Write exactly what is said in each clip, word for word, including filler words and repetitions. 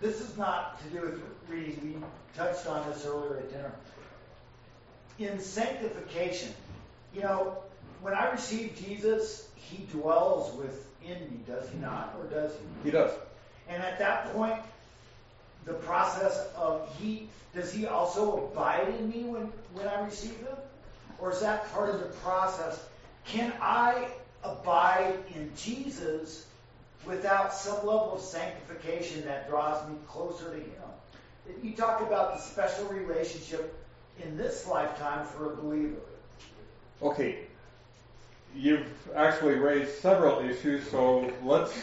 this is not to do with reading. We touched on this earlier at dinner. In sanctification, you know, when I receive Jesus, he dwells within me, does he not? Or does he? He does. And at that point, the process of he, does he also abide in me when, when I receive him? Or is that part of the process? Can I abide in Jesus without some level of sanctification that draws me closer to him? You talk about the special relationship in this lifetime for a believer. Okay. You've actually raised several issues, so let's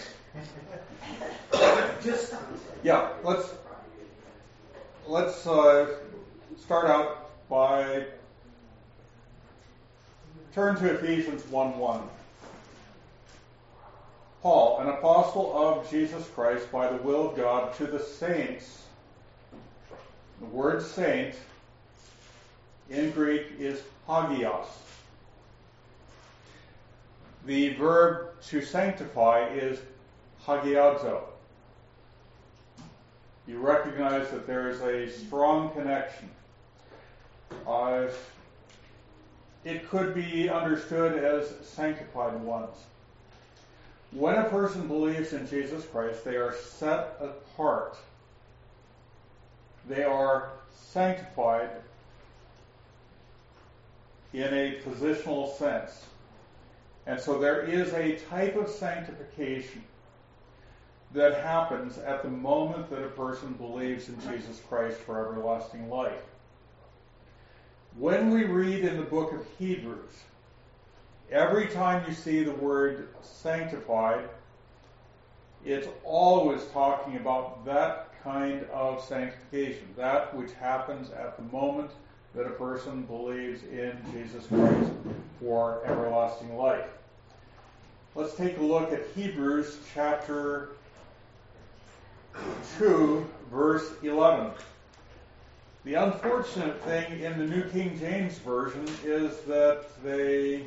just yeah, let's let's uh, start out by turn to Ephesians one one. Paul, an apostle of Jesus Christ by the will of God, to the saints. The word saint in Greek is hagios. The verb to sanctify is hagiadzo. You recognize that there is a strong connection. Uh, it could be understood as sanctified ones. When a person believes in Jesus Christ, they are set apart. They are sanctified in a positional sense. And so there is a type of sanctification that happens at the moment that a person believes in Jesus Christ for everlasting life. When we read in the book of Hebrews, every time you see the word sanctified, it's always talking about that kind of sanctification, that which happens at the moment that a person believes in Jesus Christ for everlasting life. Let's take a look at Hebrews chapter two, verse eleven. The unfortunate thing in the New King James Version is that they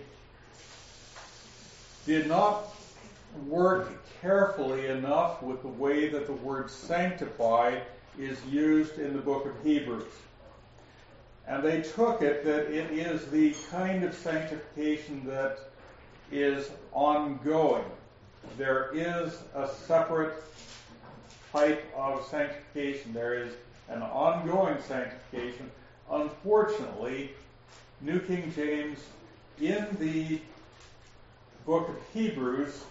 did not work carefully enough with the way that the word sanctify is used in the book of Hebrews. And they took it that it is the kind of sanctification that is ongoing. There is a separate type of sanctification. There is an ongoing sanctification. Unfortunately, New King James in the book of Hebrews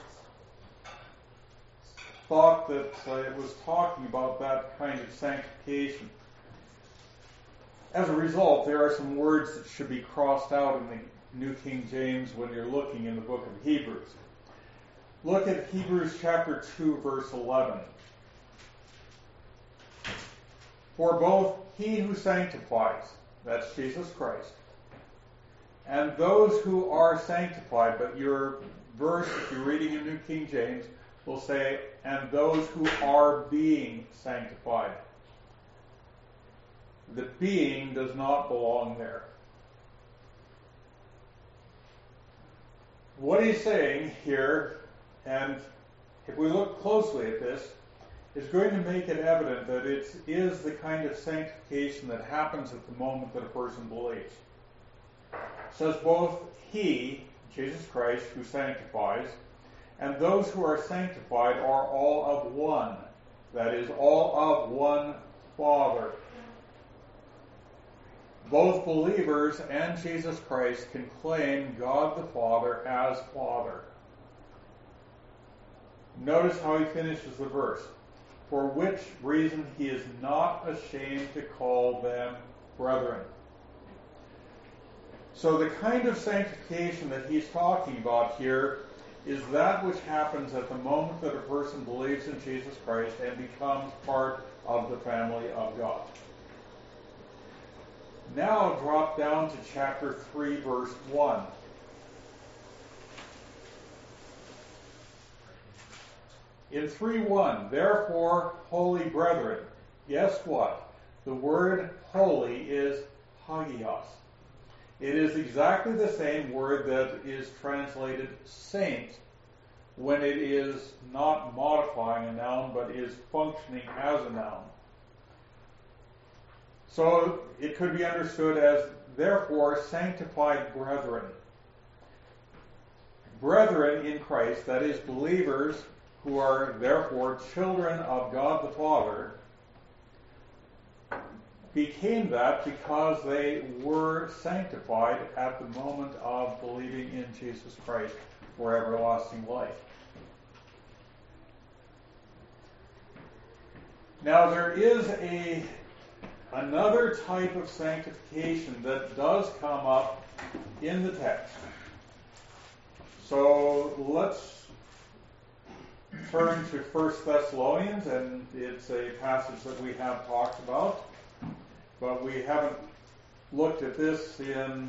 thought that uh, it was talking about that kind of sanctification. As a result, there are some words that should be crossed out in the New King James when you're looking in the book of Hebrews. Look at Hebrews chapter two, verse eleven. For both he who sanctifies, that's Jesus Christ, and those who are sanctified, but your verse, if you're reading in New King James, will say, and those who are being sanctified. The being does not belong there. What he's saying here, and if we look closely at this, is going to make it evident that it is the kind of sanctification that happens at the moment that a person believes. It says both he, Jesus Christ, who sanctifies, and those who are sanctified are all of one. That is, all of one Father. Both believers and Jesus Christ can claim God the Father as Father. Notice how he finishes the verse. For which reason he is not ashamed to call them brethren. So the kind of sanctification that he's talking about here is that which happens at the moment that a person believes in Jesus Christ and becomes part of the family of God. Now drop down to chapter three, verse one. In three one, therefore, holy brethren, guess what? The word holy is hagios. It is exactly the same word that is translated saint when it is not modifying a noun but is functioning as a noun. So it could be understood as, therefore, sanctified brethren. Brethren in Christ, that is, believers who are therefore children of God the Father, became that because they were sanctified at the moment of believing in Jesus Christ for everlasting life. Now there is a another type of sanctification that does come up in the text. So let's turn to First Thessalonians, and it's a passage that we have talked about, but we haven't looked at this in,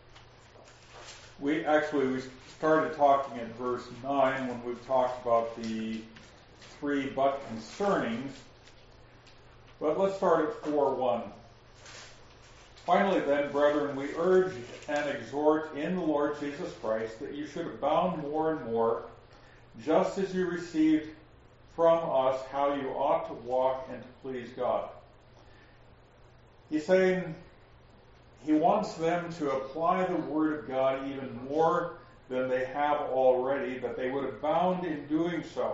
we actually, we started talking at verse nine when we talked about the three but concernings, but let's start at four one. Finally then, brethren, we urge and exhort in the Lord Jesus Christ that you should abound more and more, just as you received from us how you ought to walk and to please God. He's saying he wants them to apply the Word of God even more than they have already, that they would abound in doing so.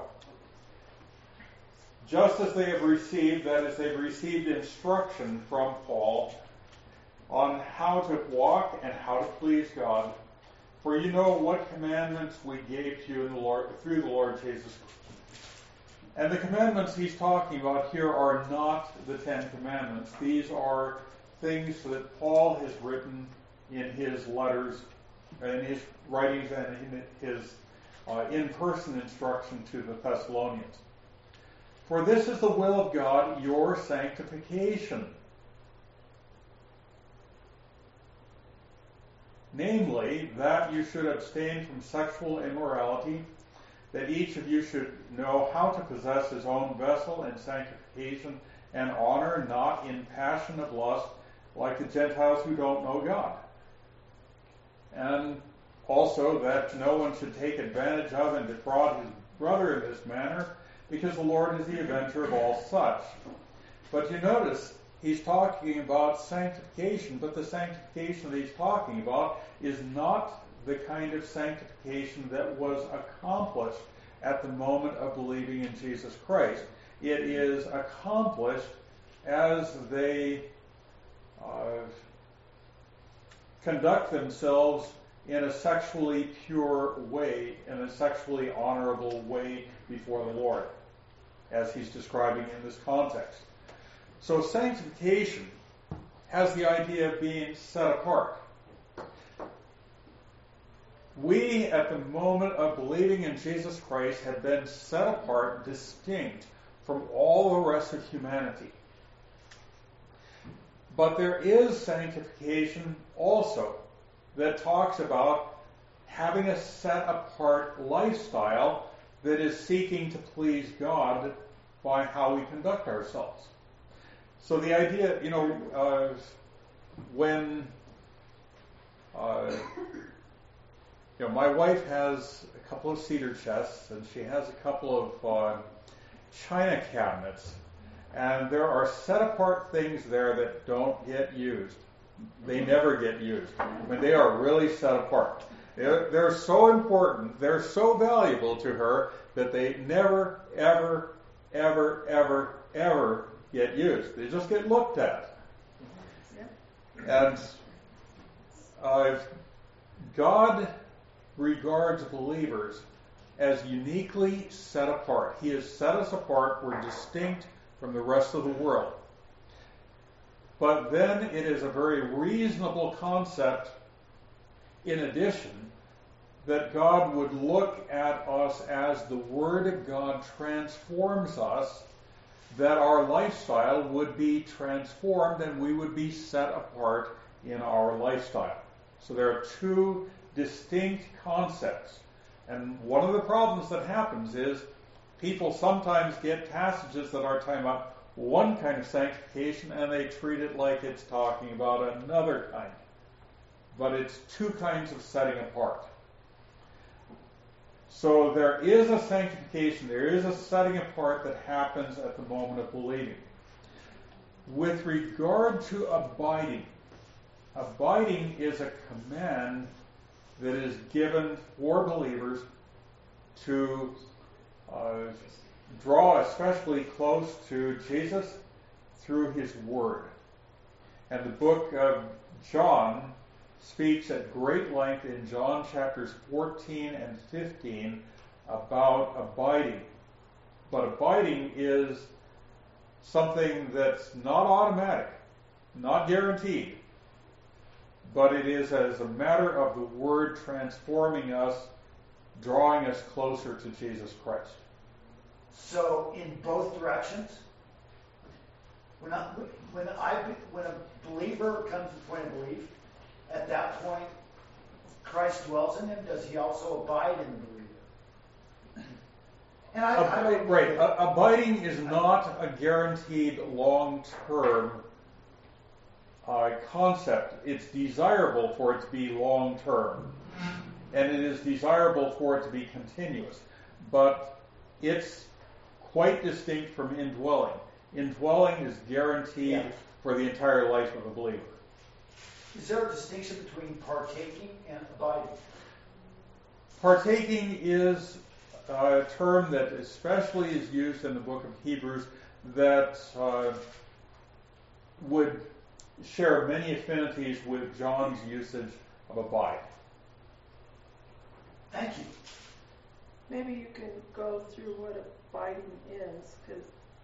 Just as they have received, that is, they've received instruction from Paul on how to walk and how to please God. For you know what commandments we gave to you in the Lord, through the Lord Jesus. And the commandments he's talking about here are not the Ten Commandments. These are things that Paul has written in his letters, in his writings, and in his uh, in-person instruction to the Thessalonians. For this is the will of God, your sanctification. Namely, that you should abstain from sexual immorality, that each of you should know how to possess his own vessel in sanctification and honor, not in passion of lust, like the Gentiles who don't know God. And also that no one should take advantage of and defraud his brother in this manner, because the Lord is the avenger of all such. But you notice, he's talking about sanctification, but the sanctification that he's talking about is not the kind of sanctification that was accomplished at the moment of believing in Jesus Christ. It is accomplished as they uh, conduct themselves in a sexually pure way, in a sexually honorable way before the Lord, as he's describing in this context. So sanctification has the idea of being set apart. We, at the moment of believing in Jesus Christ, have been set apart, distinct from all the rest of humanity. But there is sanctification also that talks about having a set apart lifestyle that is seeking to please God by how we conduct ourselves. So the idea, you know, uh, when uh, you know, my wife has a couple of cedar chests and she has a couple of uh, china cabinets, and there are set apart things there that don't get used. They never get used. I mean, they are really set apart. They're, they're so important, they're so valuable to her that they never, ever, ever, ever, ever get used. They just get looked at. And uh, God regards believers as uniquely set apart. He has set us apart. We're distinct from the rest of the world. But then it is a very reasonable concept, in addition, that God would look at us as the Word of God transforms us, that our lifestyle would be transformed and we would be set apart in our lifestyle. So there are two distinct concepts. And one of the problems that happens is people sometimes get passages that are talking about one kind of sanctification and they treat it like it's talking about another kind. But it's two kinds of setting apart. So there is a sanctification, there is a setting apart that happens at the moment of believing. With regard to abiding, abiding is a command that is given for believers to uh, draw especially close to Jesus through His Word. And the book of John speaks at great length in John chapters fourteen and fifteen about abiding. But abiding is something that's not automatic, not guaranteed, but it is as a matter of the Word transforming us, drawing us closer to Jesus Christ. So in both directions, when I, when I when a believer comes to the point of belief, at that point, Christ dwells in him. Does He also abide in the believer? And I, I Ab- right, a- abiding is not a guaranteed long-term uh, concept. It's desirable for it to be long-term, and it is desirable for it to be continuous. But it's quite distinct from indwelling. Indwelling is guaranteed Yeah. for the entire life of a believer. Is there a distinction between partaking and abiding? Partaking is a term that especially is used in the book of Hebrews that uh, would share many affinities with John's usage of abide. Thank you. Maybe you can go through what abiding is, because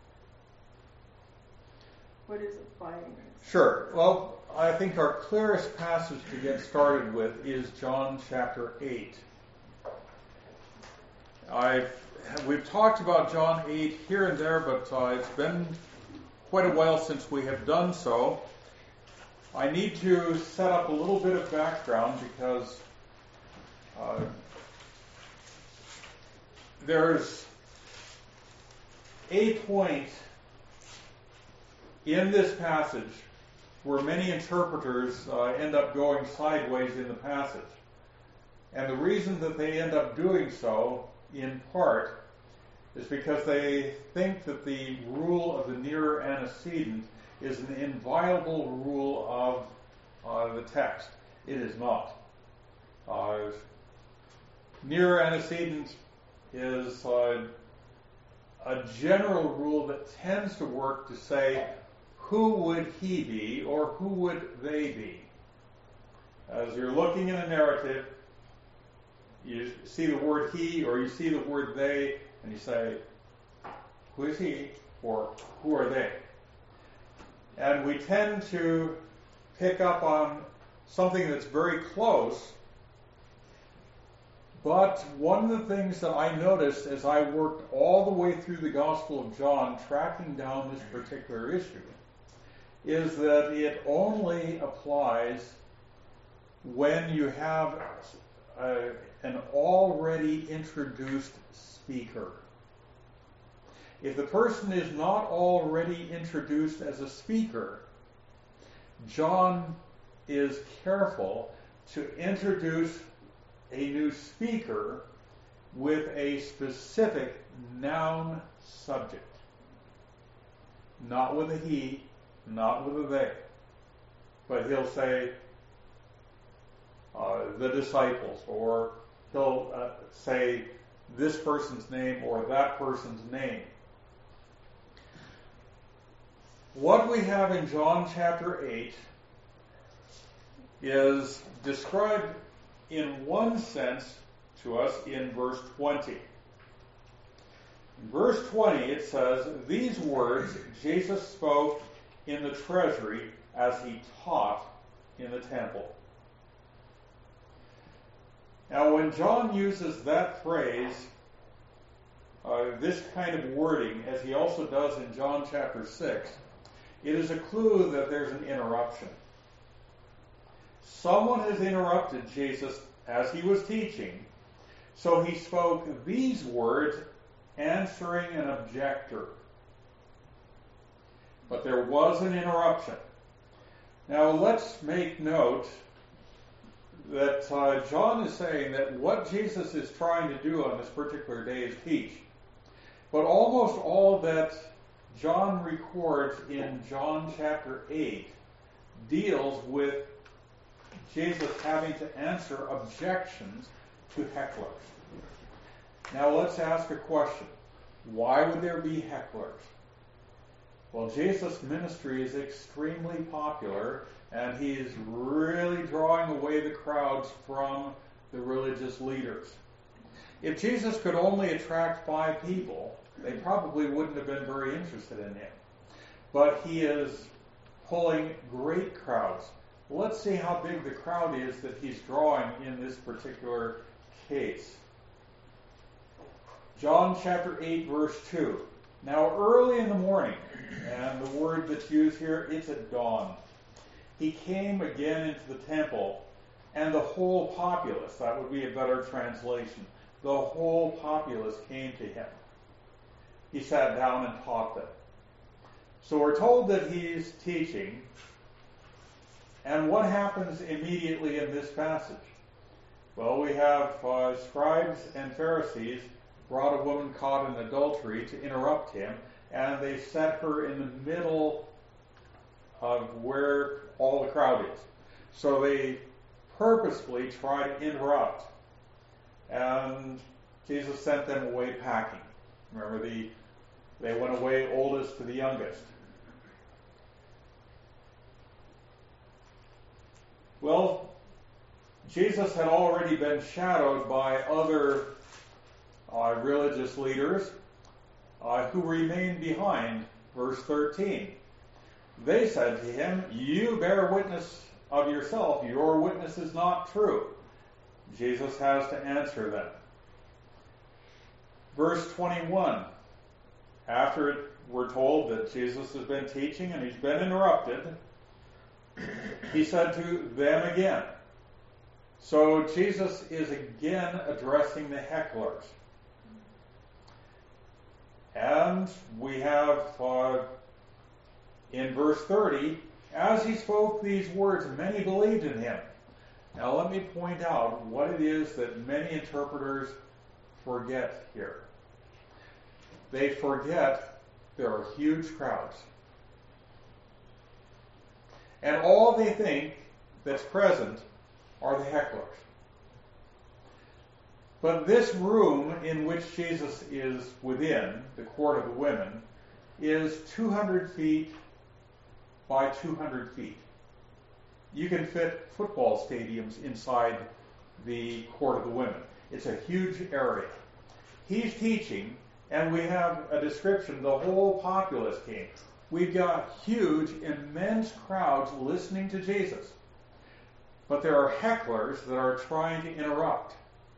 what is abiding? Sure. Well, I think our clearest passage to get started with is John chapter eight. I've we've talked about John eight here and there, but uh, it's been quite a while since we have done so. I need to set up a little bit of background because uh, there's a point in this passage where many interpreters uh, end up going sideways in the passage. And the reason that they end up doing so, in part, is because they think that the rule of the nearer antecedent is an inviolable rule of uh, the text. It is not. Uh, nearer antecedent is uh, a general rule that tends to work to say, who would he be or who would they be? As you're looking in a narrative, you see the word he or you see the word they, and you say, who is he or who are they? And we tend to pick up on something that's very close. But one of the things that I noticed as I worked all the way through the Gospel of John, tracking down this particular issue, is that it only applies when you have a, an already introduced speaker. If the person is not already introduced as a speaker, John is careful to introduce a new speaker with a specific noun subject. Not with a he, not with a they. But he'll say uh, the disciples, or he'll uh, say this person's name or that person's name. What we have in John chapter eight is described in one sense to us in verse twenty. In verse twenty it says, these words Jesus spoke in the treasury as he taught in the temple. Now when John uses that phrase, uh, this kind of wording, as he also does in John chapter six, it is a clue that there's an interruption. Someone has interrupted Jesus as he was teaching, so he spoke these words answering an objector. But there was an interruption. Now let's make note that uh, John is saying that what Jesus is trying to do on this particular day is teach. But almost all that John records in John chapter eight deals with Jesus having to answer objections to hecklers. Now let's ask a question. Why would there be hecklers? Well, Jesus' ministry is extremely popular, and he is really drawing away the crowds from the religious leaders. If Jesus could only attract five people, they probably wouldn't have been very interested in him. But he is pulling great crowds. Let's see how big the crowd is that he's drawing in this particular case. John chapter eight, verse two. Now early in the morning, and the word that's used here, it's at dawn, he came again into the temple, and the whole populace, that would be a better translation, the whole populace came to him. He sat down and taught them. So we're told that he's teaching, and what happens immediately in this passage? Well, we have uh, scribes and Pharisees brought a woman caught in adultery to interrupt him, and they set her in the middle of where all the crowd is. So they purposefully try to interrupt, and Jesus sent them away packing. Remember, the they went away oldest to the youngest. Well, Jesus had already been shadowed by other uh, religious leaders uh, who remained behind. Verse thirteen. They said to him, "You bear witness of yourself. Your witness is not true." Jesus has to answer them. Verse twenty-one. After it, we're told that Jesus has been teaching and he's been interrupted, he said to them again. So Jesus is again addressing the hecklers. And we have uh, in verse thirty, as he spoke these words, many believed in him. Now let me point out what it is that many interpreters forget here. They forget there are huge crowds. And all they think that's present are the hecklers. But this room in which Jesus is within, the court of the women, is two hundred feet by two hundred feet. You can fit football stadiums inside the court of the women. It's a huge area. He's teaching, and we have a description. The whole populace came. We've got huge, immense crowds listening to Jesus. But there are hecklers that are trying to interrupt.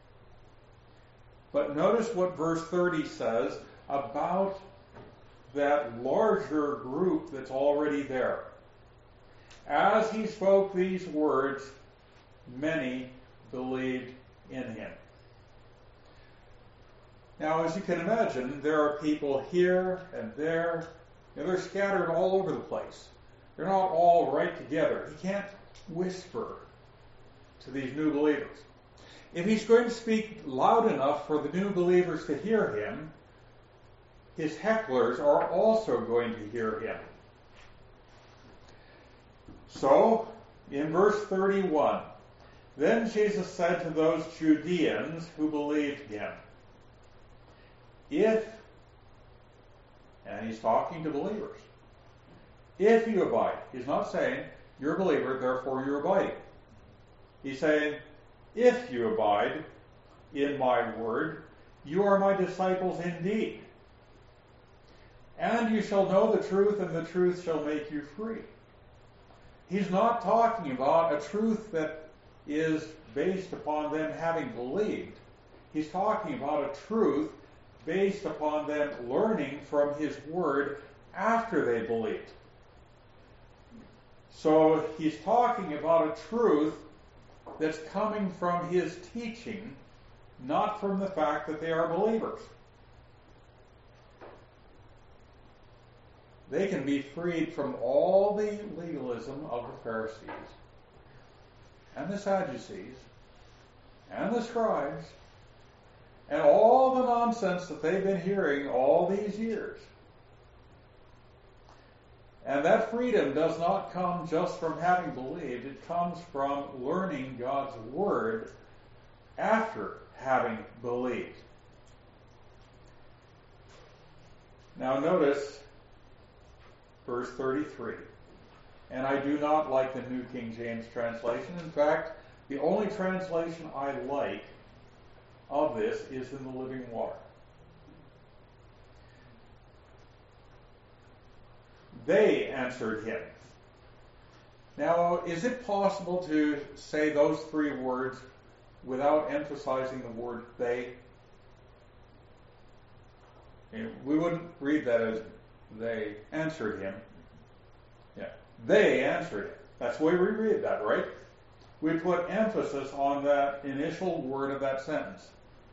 But notice what verse thirty says about that larger group that's already there. As he spoke these words, many believed in him. Now, as you can imagine, there are people here and there, and they're scattered all over the place. They're not all right together. He can't whisper to these new believers. If he's going to speak loud enough for the new believers to hear him, his hecklers are also going to hear him. So, in verse thirty-one, then Jesus said to those Judeans who believed him, if, and he's talking to believers, if you abide, he's not saying, you're a believer, therefore you're abiding. He's saying, if you abide in my word, you are my disciples indeed. And you shall know the truth, and the truth shall make you free. He's not talking about a truth that is based upon them having believed. He's talking about a truth based upon them learning from his word after they believed. So he's talking about a truth that's coming from his teaching, not from the fact that they are believers. They can be freed from all the legalism of the Pharisees. and the Sadducees and the scribes and all the nonsense that they've been hearing all these years. And that freedom does not come just from having believed. It comes from learning God's Word after having believed. Now notice verse thirty-three. And I do not like the New King James translation. In fact, the only translation I like of this is in the Living Water. They answered him. Now, is it possible to say those three words without emphasizing the word they? We wouldn't read that as they answered him. Yeah, they answered him. That's the way we read that, right? We put emphasis on that initial word of that sentence.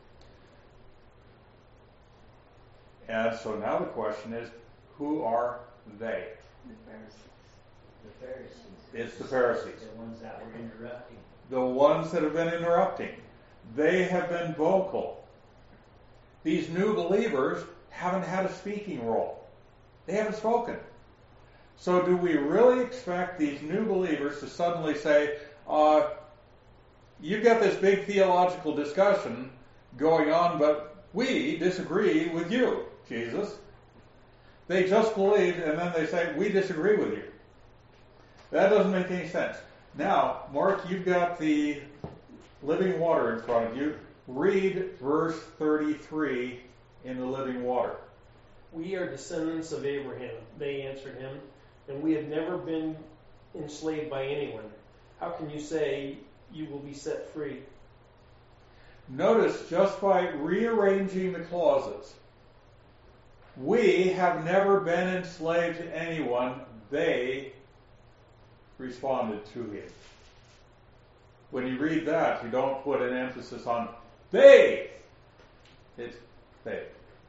And so now the question is, who are they? The Pharisees. The Pharisees. It's the Pharisees. The ones that were interrupting. The ones that have been interrupting. They have been vocal. These new believers haven't had a speaking role. They haven't spoken. So do we really expect these new believers to suddenly say, uh, you've got this big theological discussion going on, but we disagree with you, Jesus? They just believed, and then they say, we disagree with you. That doesn't make any sense. Now, Mark, you've got the Living Water in front of you. Read verse thirty-three in the Living Water. We are descendants of Abraham, they answered him, and we have never been enslaved by anyone. How can you say you will be set free? Notice, just by rearranging the clauses, we have never been enslaved to anyone. They responded to him. When you read that, you don't put an emphasis on they. It's they.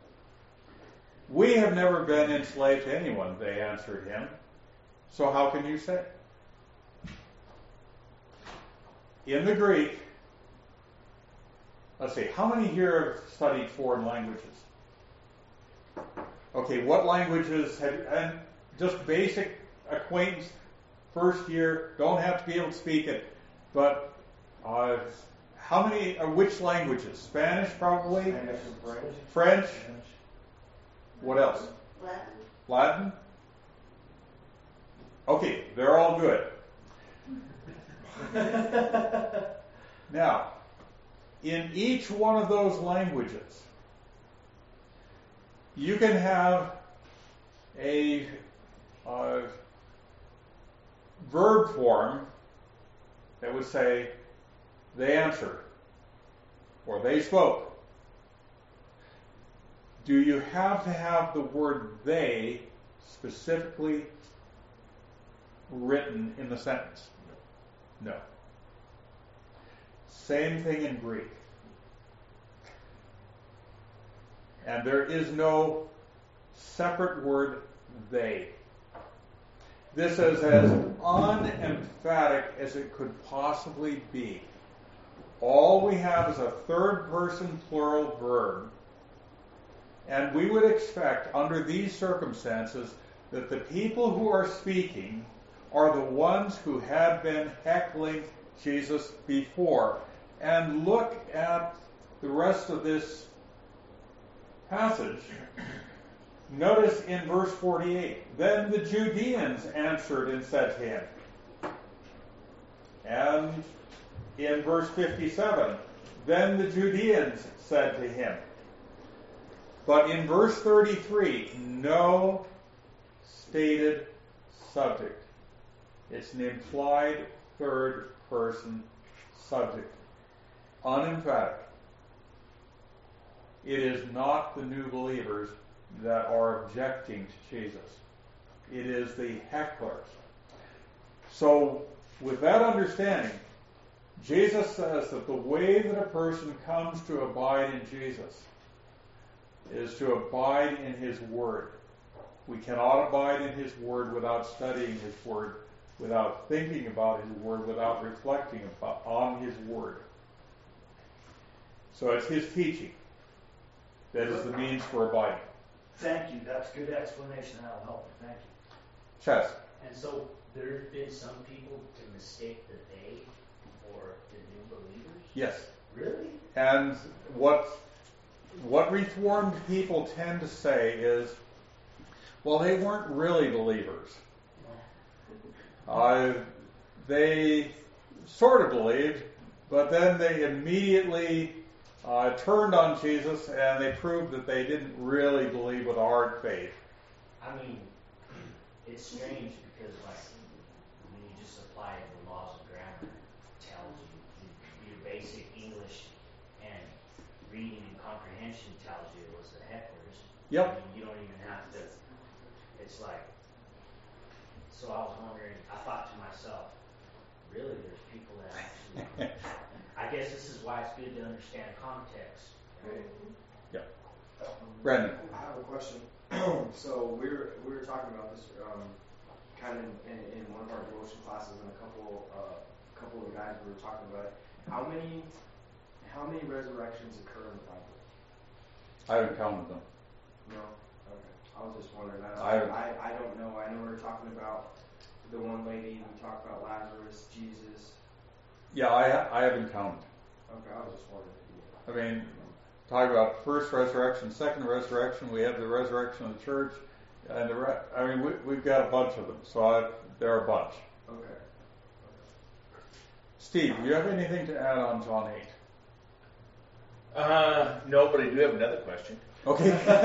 We have never been enslaved to anyone, they answered him. So how can you say? In the Greek, let's see, how many here have studied foreign languages? Okay, what languages have, and just basic acquaintance, first year, don't have to be able to speak it, but uh, how many, or which languages? Spanish, probably? Spanish and French. French? What else? Latin. Latin? Okay, they're all good. Now, in each one of those languages, you can have a uh, verb form that would say, they answered, or they spoke. Do you have to have the word they specifically written in the sentence? No. Same thing in Greek. And there is no separate word they. This is as unemphatic as it could possibly be. All we have is a third person plural verb. And we would expect, under these circumstances, that the people who are speaking are the ones who had been heckling Jesus before. And look at the rest of this passage. Notice in verse forty-eight, then the Judeans answered and said to him. And in verse fifty-seven, then the Judeans said to him. But in verse thirty-three, no stated subject. It's an implied third person subject. Unemphatic. It is not the new believers that are objecting to Jesus. It is the hecklers. So, with that understanding, Jesus says that the way that a person comes to abide in Jesus is to abide in His Word. We cannot abide in His Word without studying His Word. without thinking about his word, without reflecting upon, on his word. So it's his teaching that is the means for abiding. Thank you. That's good explanation. That'll help me. Thank you. Chess. And so there's been some people to mistake the they for the new believers? Yes. Really? And what what Reformed people tend to say is, well, they weren't really believers. Uh, they sort of believed, but then they immediately uh, turned on Jesus, and they proved that they didn't really believe with hard faith. I mean, it's strange because, like, when you just apply the laws of grammar, it tells you your basic English and reading and comprehension tells you it was the hecklers. Yep. I mean, you don't even have to. It's like. So I was wondering. I thought to myself, really, there's people that actually. I guess this is why it's good to understand context. Right? Yeah. Brandon. I have a question. So we were we were talking about this um, kind of in, in one of our devotion classes, and a couple uh, couple of the guys we were talking about it. How many how many resurrections occur in the Bible? I haven't counted them. No. Okay. I was just wondering. I I I, I don't know. I know we were talking about the one lady. We talked about Lazarus, Jesus. Yeah, I I haven't counted. Okay. I was just wondering. I mean, talk about first resurrection, second resurrection. We have the resurrection of the church, and the re- I mean, we, we've got a bunch of them. So I, there are a bunch. Okay. Steve, do you have anything to add on John eight? Uh, no, but I do have another question. Okay.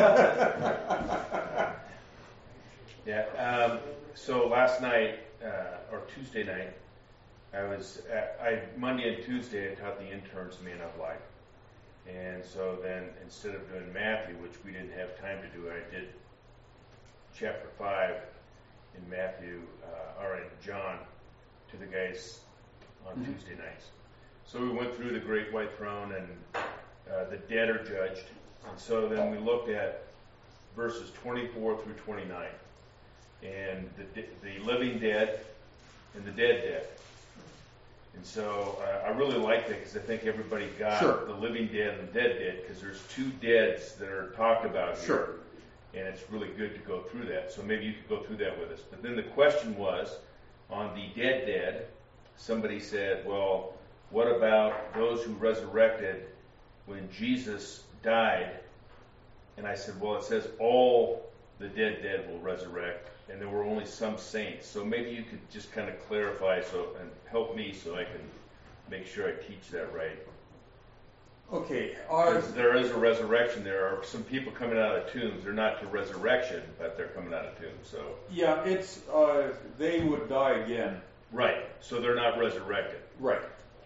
Yeah. Um, so last night uh, or Tuesday night, I was at, I Monday and Tuesday I taught the interns Man of Life. And so then, instead of doing Matthew, which we didn't have time to do, I did chapter five in Matthew, uh, or in John, to the guys on mm-hmm. Tuesday nights. So we went through the Great White Throne, and uh, the dead are judged. And so then we looked at verses twenty-four through twenty-nine, and the the living dead and the dead dead. And so uh, I really like that because I think everybody got sure. the living dead and the dead dead, because there's two deads that are talked about sure. here, and it's really good to go through that. So maybe you could go through that with us. But then the question was, on the dead dead, somebody said, well, what about those who resurrected when Jesus died? And I said, well, it says all the dead dead will resurrect, and there were only some saints. So maybe you could just kind of clarify so and help me so I can make sure I teach that right. Okay. Because there is a resurrection. There are some people coming out of tombs. They're not to resurrection, but they're coming out of tombs. So yeah, it's uh, they would die again. Right. So they're not resurrected. Right.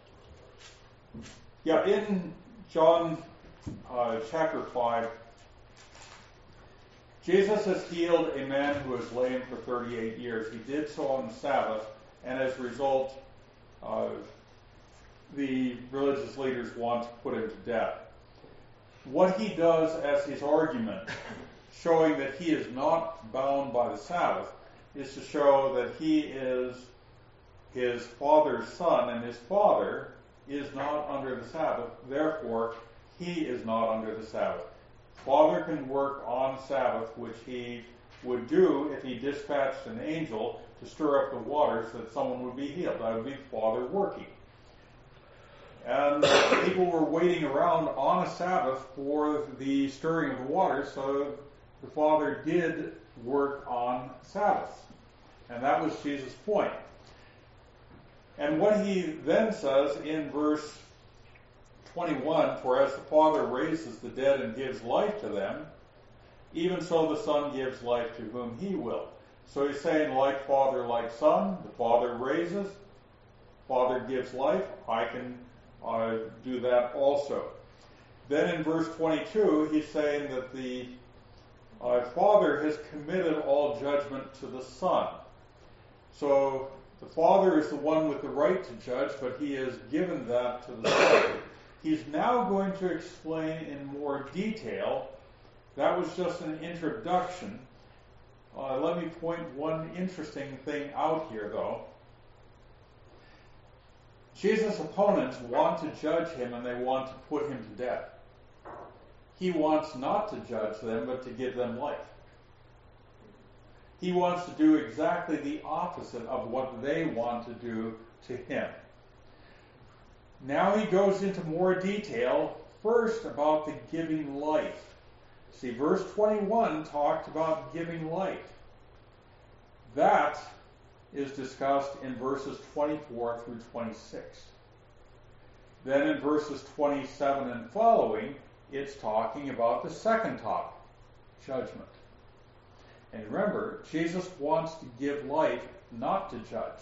Yeah, in John uh, chapter five, Jesus has healed a man who was lame for thirty-eight years. He did so on the Sabbath, and as a result, uh, the religious leaders want to put him to death. What he does as his argument, showing that he is not bound by the Sabbath, is to show that he is his father's son, and his father is not under the Sabbath. Therefore, he is not under the Sabbath. Father can work on Sabbath, which he would do if he dispatched an angel to stir up the waters that someone would be healed. That would be Father working. And people were waiting around on a Sabbath for the stirring of the waters, so the Father did work on Sabbath. And that was Jesus' point. And what he then says in verse twenty-one, for as the Father raises the dead and gives life to them, even so the Son gives life to whom he will. So he's saying, like Father, like Son, the Father raises, Father gives life, I can uh, do that also. Then in verse twenty-two, he's saying that the uh, Father has committed all judgment to the Son. So the Father is the one with the right to judge, but he has given that to the Son. He's now going to explain in more detail. That was just an introduction. Uh, let me point one interesting thing out here, though. Jesus' opponents want to judge him and they want to put him to death. He wants not to judge them, but to give them life. He wants to do exactly the opposite of what they want to do to him. Now he goes into more detail, first about the giving life. See, verse twenty-one talked about giving life. That is discussed in verses twenty-four through twenty-six. Then in verses twenty-seven and following, it's talking about the second topic, judgment. And remember, Jesus wants to give life, not to judge.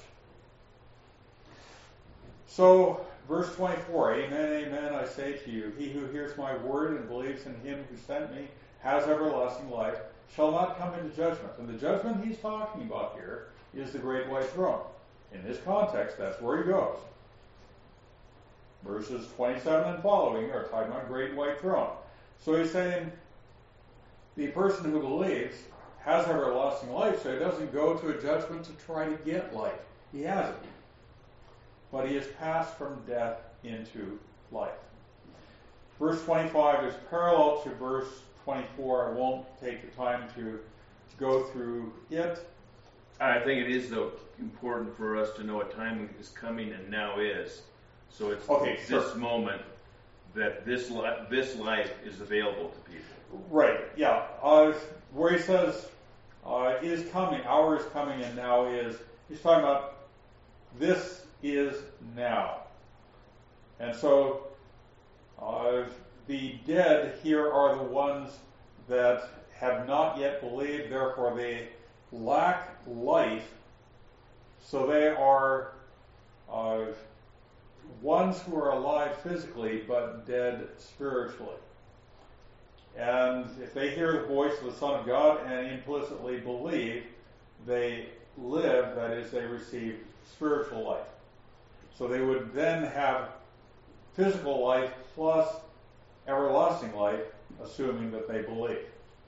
So, verse twenty-four, Amen, amen, I say to you, he who hears my word and believes in him who sent me has everlasting life, shall not come into judgment. And the judgment he's talking about here is the great white throne. In this context, that's where he goes. Verses twenty-seven and following are talking about great white throne. So he's saying the person who believes has everlasting life, so he doesn't go to a judgment to try to get life. He hasn't. But he has passed from death into life. Verse twenty-five is parallel to verse twenty-four. I won't take the time to, to go through it. I think it is, though, important for us to know a time is coming and now is. So it's Okay, this sure. moment that this li- this life is available to people. Right, yeah. Uh, where he says, uh, is coming, hour is coming and now is, he's talking about this is now. And so uh, the dead here are the ones that have not yet believed, therefore they lack life, so they are uh, ones who are alive physically but dead spiritually. And if they hear the voice of the Son of God and implicitly believe, they live, that is, they receive spiritual life. So they would then have physical life plus everlasting life, assuming that they believe.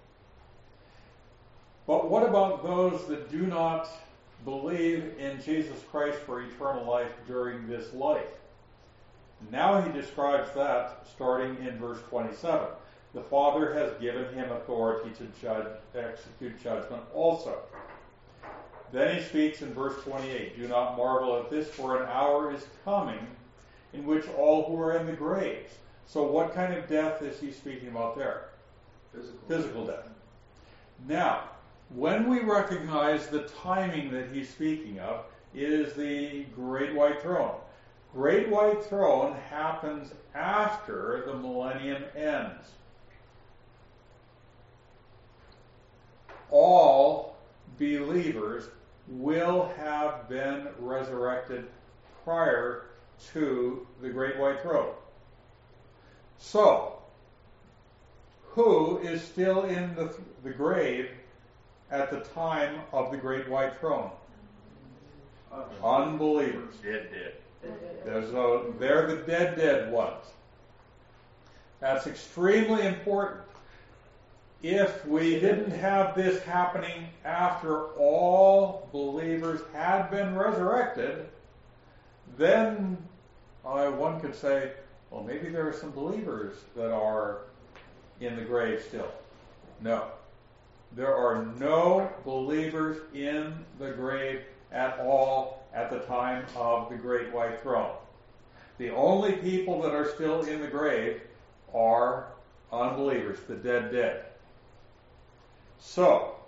But what about those that do not believe in Jesus Christ for eternal life during this life? Now he describes that starting in verse twenty-seven. The Father has given him authority to judge, execute judgment also. Then he speaks in verse twenty-eight, do not marvel at this, for an hour is coming in which all who are in the graves. So what kind of death is he speaking about there? Physical. Physical death. Now, when we recognize the timing that he's speaking of, is the great white throne. Great white throne happens after the millennium ends. All believers will have been resurrected prior to the great white throne. So, who is still in the, the grave at the time of the great white throne? Unbelievers. Dead, dead. There's no, they're the dead, dead ones. That's extremely important. If we didn't have this happening after all believers had been resurrected, then uh, one could say, well, maybe there are some believers that are in the grave still. No. There are no believers in the grave at all at the time of the great white throne. The only people that are still in the grave are unbelievers, the dead dead. So,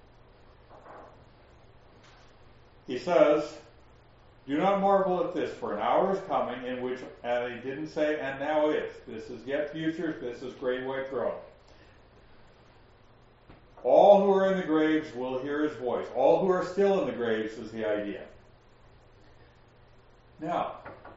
he says, do not marvel at this, for an hour is coming in which, and he didn't say, and now is. This is yet future, this is great white throne. All who are in the graves will hear his voice. All who are still in the graves is the idea. Now,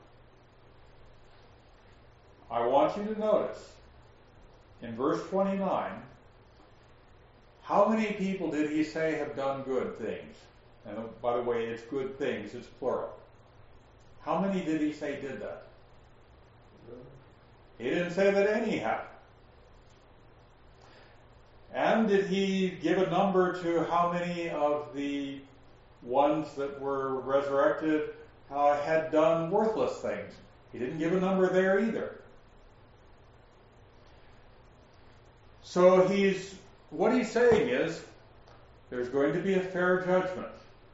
I want you to notice, in verse twenty-nine, how many people did he say have done good things? And by the way, it's good things, it's plural. How many did he say did that? He didn't say that any have. And did he give a number to how many of the ones that were resurrected uh, had done worthless things. He didn't give a number there either. So he's what he's saying is there's going to be a fair judgment.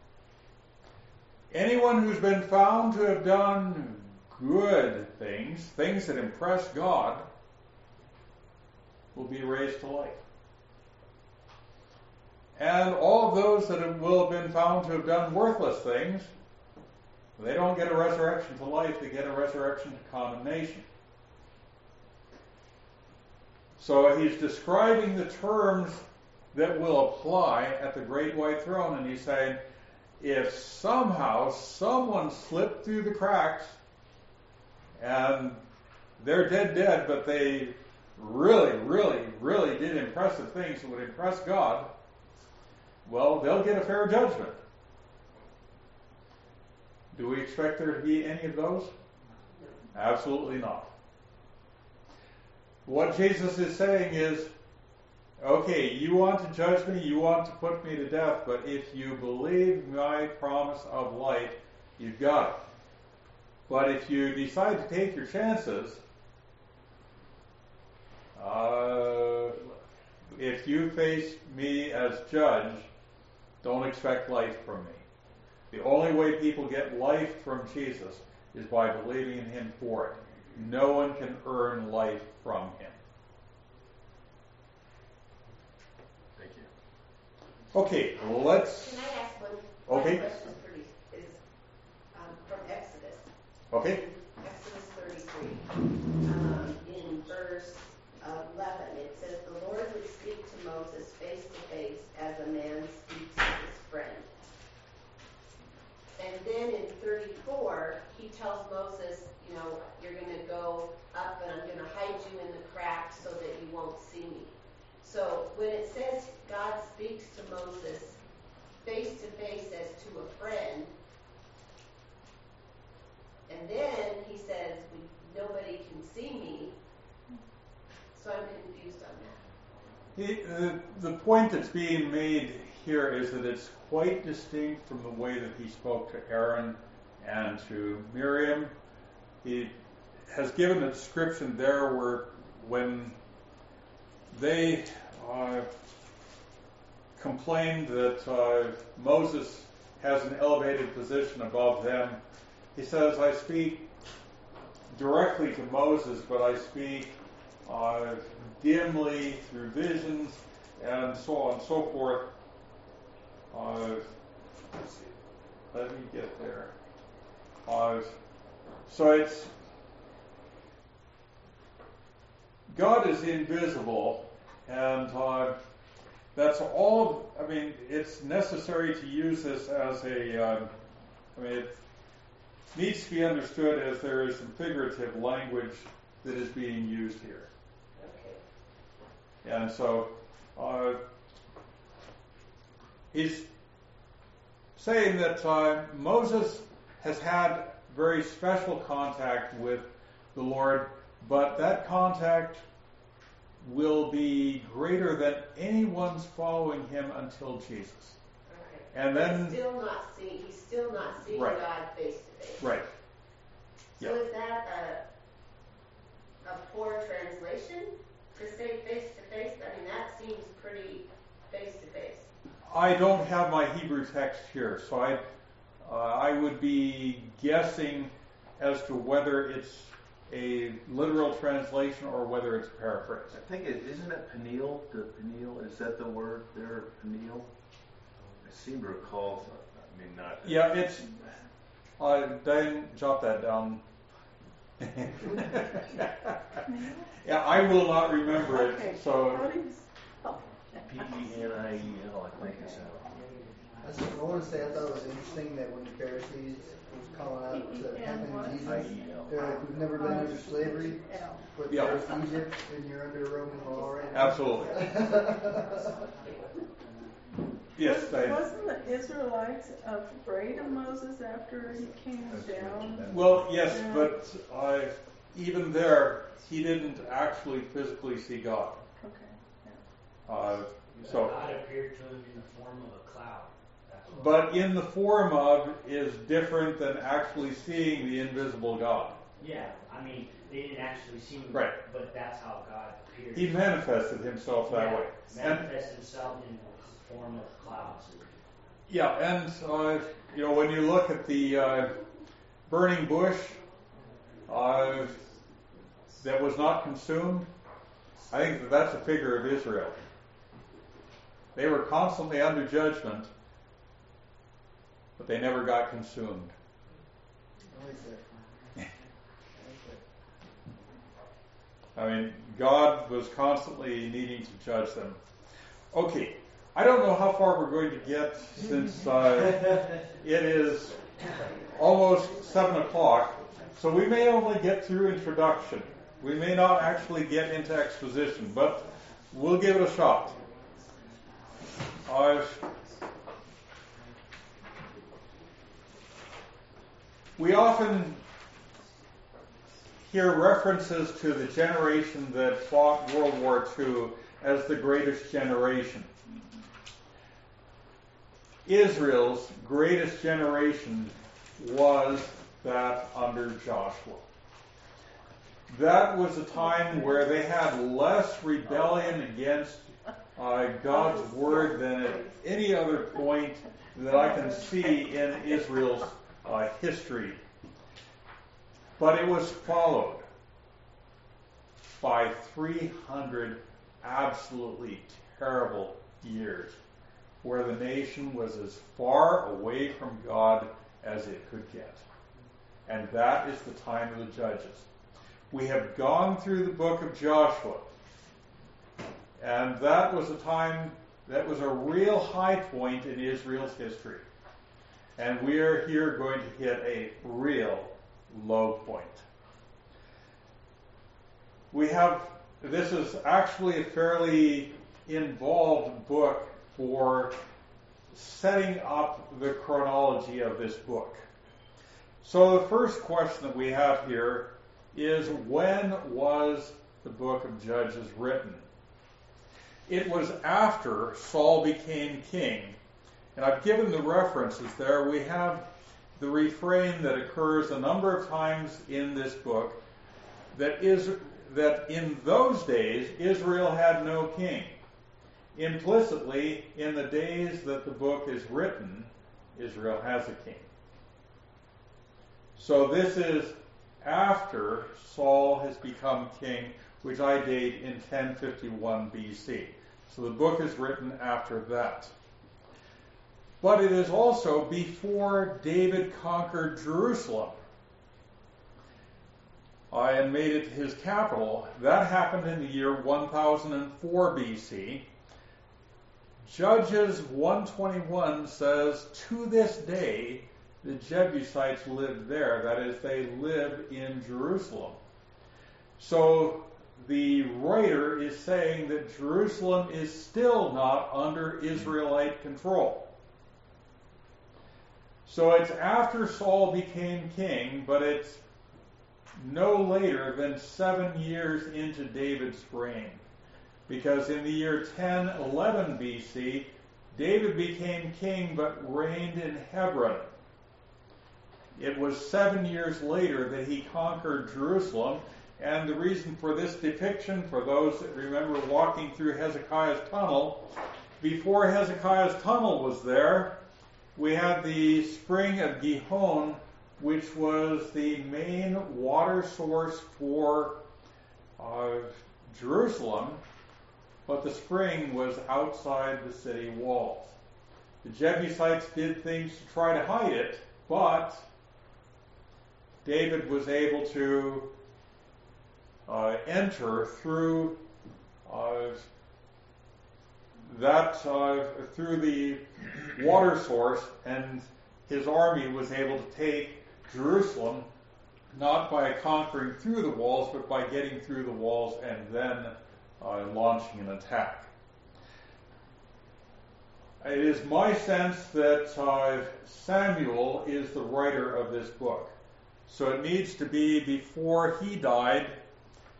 Anyone who's been found to have done good things, things that impress God, will be raised to life. And all of those that will have been found to have done worthless things, they don't get a resurrection to life, they get a resurrection to condemnation. So he's describing the terms that will apply at the great white throne, and he's saying, if somehow someone slipped through the cracks and they're dead dead, but they really, really, really did impressive things that would impress God, well, they'll get a fair judgment. Do we expect there to be any of those? Absolutely not. What Jesus is saying is, okay, you want to judge me, you want to put me to death, but if you believe my promise of life, you've got it. But if you decide to take your chances, uh, if you face me as judge, don't expect life from me. The only way people get life from Jesus is by believing in him for it. No one can earn life from him. Thank you. Okay, well, let's... Can I ask one? Okay. My question is pretty, is um, from Exodus. Okay. Exodus thirty-three. Um, in verse eleven, it says, the Lord would speak to Moses face to face as a man speaks to his friend. And then in thirty-four, he tells Moses, you know, you're going to go up and I'm going to hide you in the crack so that you won't see me. So when it says God speaks to Moses face to face as to a friend, and then he says, we, nobody can see me, so I'm confused on that. He, the, the point that's being made here is that it's quite distinct from the way that he spoke to Aaron and to Miriam. He has given a description there where when they uh, complained that uh, Moses has an elevated position above them, he says, I speak directly to Moses, but I speak uh, dimly through visions and so on and so forth. Uh, let's see. Let me get there. Uh, so it's God is invisible, and uh, that's all. I mean, it's necessary to use this as a. Uh, I mean, it needs to be understood as there is some figurative language that is being used here. Okay. And so uh, he's saying that uh, Moses has had very special contact with the Lord, but that contact will be greater than anyone's following him until Jesus. Okay. And then, He's still not seeing, he's still not seeing Right. God face to face. right. So Yeah. is that a, a poor translation to say face to face? I mean, that seems pretty face to face. I don't have my Hebrew text here, so I uh, I would be guessing as to whether it's a literal translation or whether it's a paraphrase. I think it isn't it Peniel? The Peniel, is that the word there? Peniel? I seem to recall. I mean, not. Yeah, it's. Uh, Diane, jot that down. Yeah, I will not remember Okay. it. So How do you spell P E N I E L, I think it's out. I just I want to say I thought it was interesting that when the Pharisees was calling out to him and Jesus, I E L. they're like, we've never been under slavery, but Yeah. there's Egypt, and you're under Roman law right now. absolutely. Yes, Was- Diane. Wasn't the Israelites afraid of Moses after he came down? Well, yes, Yeah. but uh, even there, he didn't actually physically see God. Okay, yeah. Uh, so God appeared to him in the form of a cloud. That's but in the form of is different than actually seeing the invisible God. Yeah, I mean, they didn't actually see him, Right. but that's how God appeared. He manifested himself that yeah, way. Manifested himself in the form of clouds. Yeah, and uh, you know, when you look at the uh, burning bush uh, that was not consumed, I think that that's a figure of Israel. They were constantly under judgment, but they never got consumed. I mean, God was constantly needing to judge them. Okay, I don't know how far we're going to get since uh, it is almost seven o'clock, so we may only get through introduction. We may not actually get into exposition, but we'll give it a shot. Uh, we often hear references to the generation that fought World War Two as the greatest generation. Israel's greatest generation was that under Joshua. That was a time where they had less rebellion against uh, God's word than at any other point that I can see in Israel's uh, history. But it was followed by three hundred absolutely terrible years where the nation was as far away from God as it could get. And that is the time of the judges. We have gone through the book of Joshua, and that was a time that was a real high point in Israel's history. And we are here going to hit a real low point. We have, this is actually a fairly involved book for setting up the chronology of this book. So the first question that we have here is, when was the book of Judges written? It was after Saul became king. And I've given the references there. We have the refrain that occurs a number of times in this book that is that in those days Israel had no king. Implicitly, in the days that the book is written, Israel has a king. So this is after Saul has become king, which I date in ten fifty-one B C. So the book is written after that. But it is also before David conquered Jerusalem uh, and made it his capital. That happened in the year one thousand four B C. Judges one twenty-one says, to this day, the Jebusites lived there. That is, they lived in Jerusalem. So the writer is saying that Jerusalem is still not under Israelite control. So it's after Saul became king, but it's no later than seven years into David's reign. Because in the year ten eleven B C, David became king but reigned in Hebron. It was seven years later that he conquered Jerusalem, and the reason for this depiction, for those that remember walking through Hezekiah's tunnel, before Hezekiah's tunnel was there, we had the spring of Gihon, which was the main water source for uh, Jerusalem, but the spring was outside the city walls. The Jebusites did things to try to hide it, but David was able to uh, enter through uh, that uh, through the water source, and his army was able to take Jerusalem, not by conquering through the walls, but by getting through the walls and then uh, launching an attack. It is my sense that uh, Samuel is the writer of this book. So it needs to be before he died,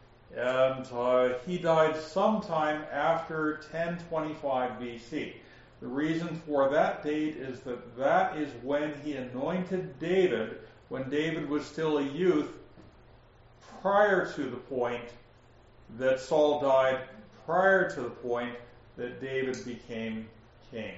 and uh, he died sometime after ten twenty-five B C. The reason for that date is that that is when he anointed David, when David was still a youth, prior to the point that Saul died, prior to the point that David became king.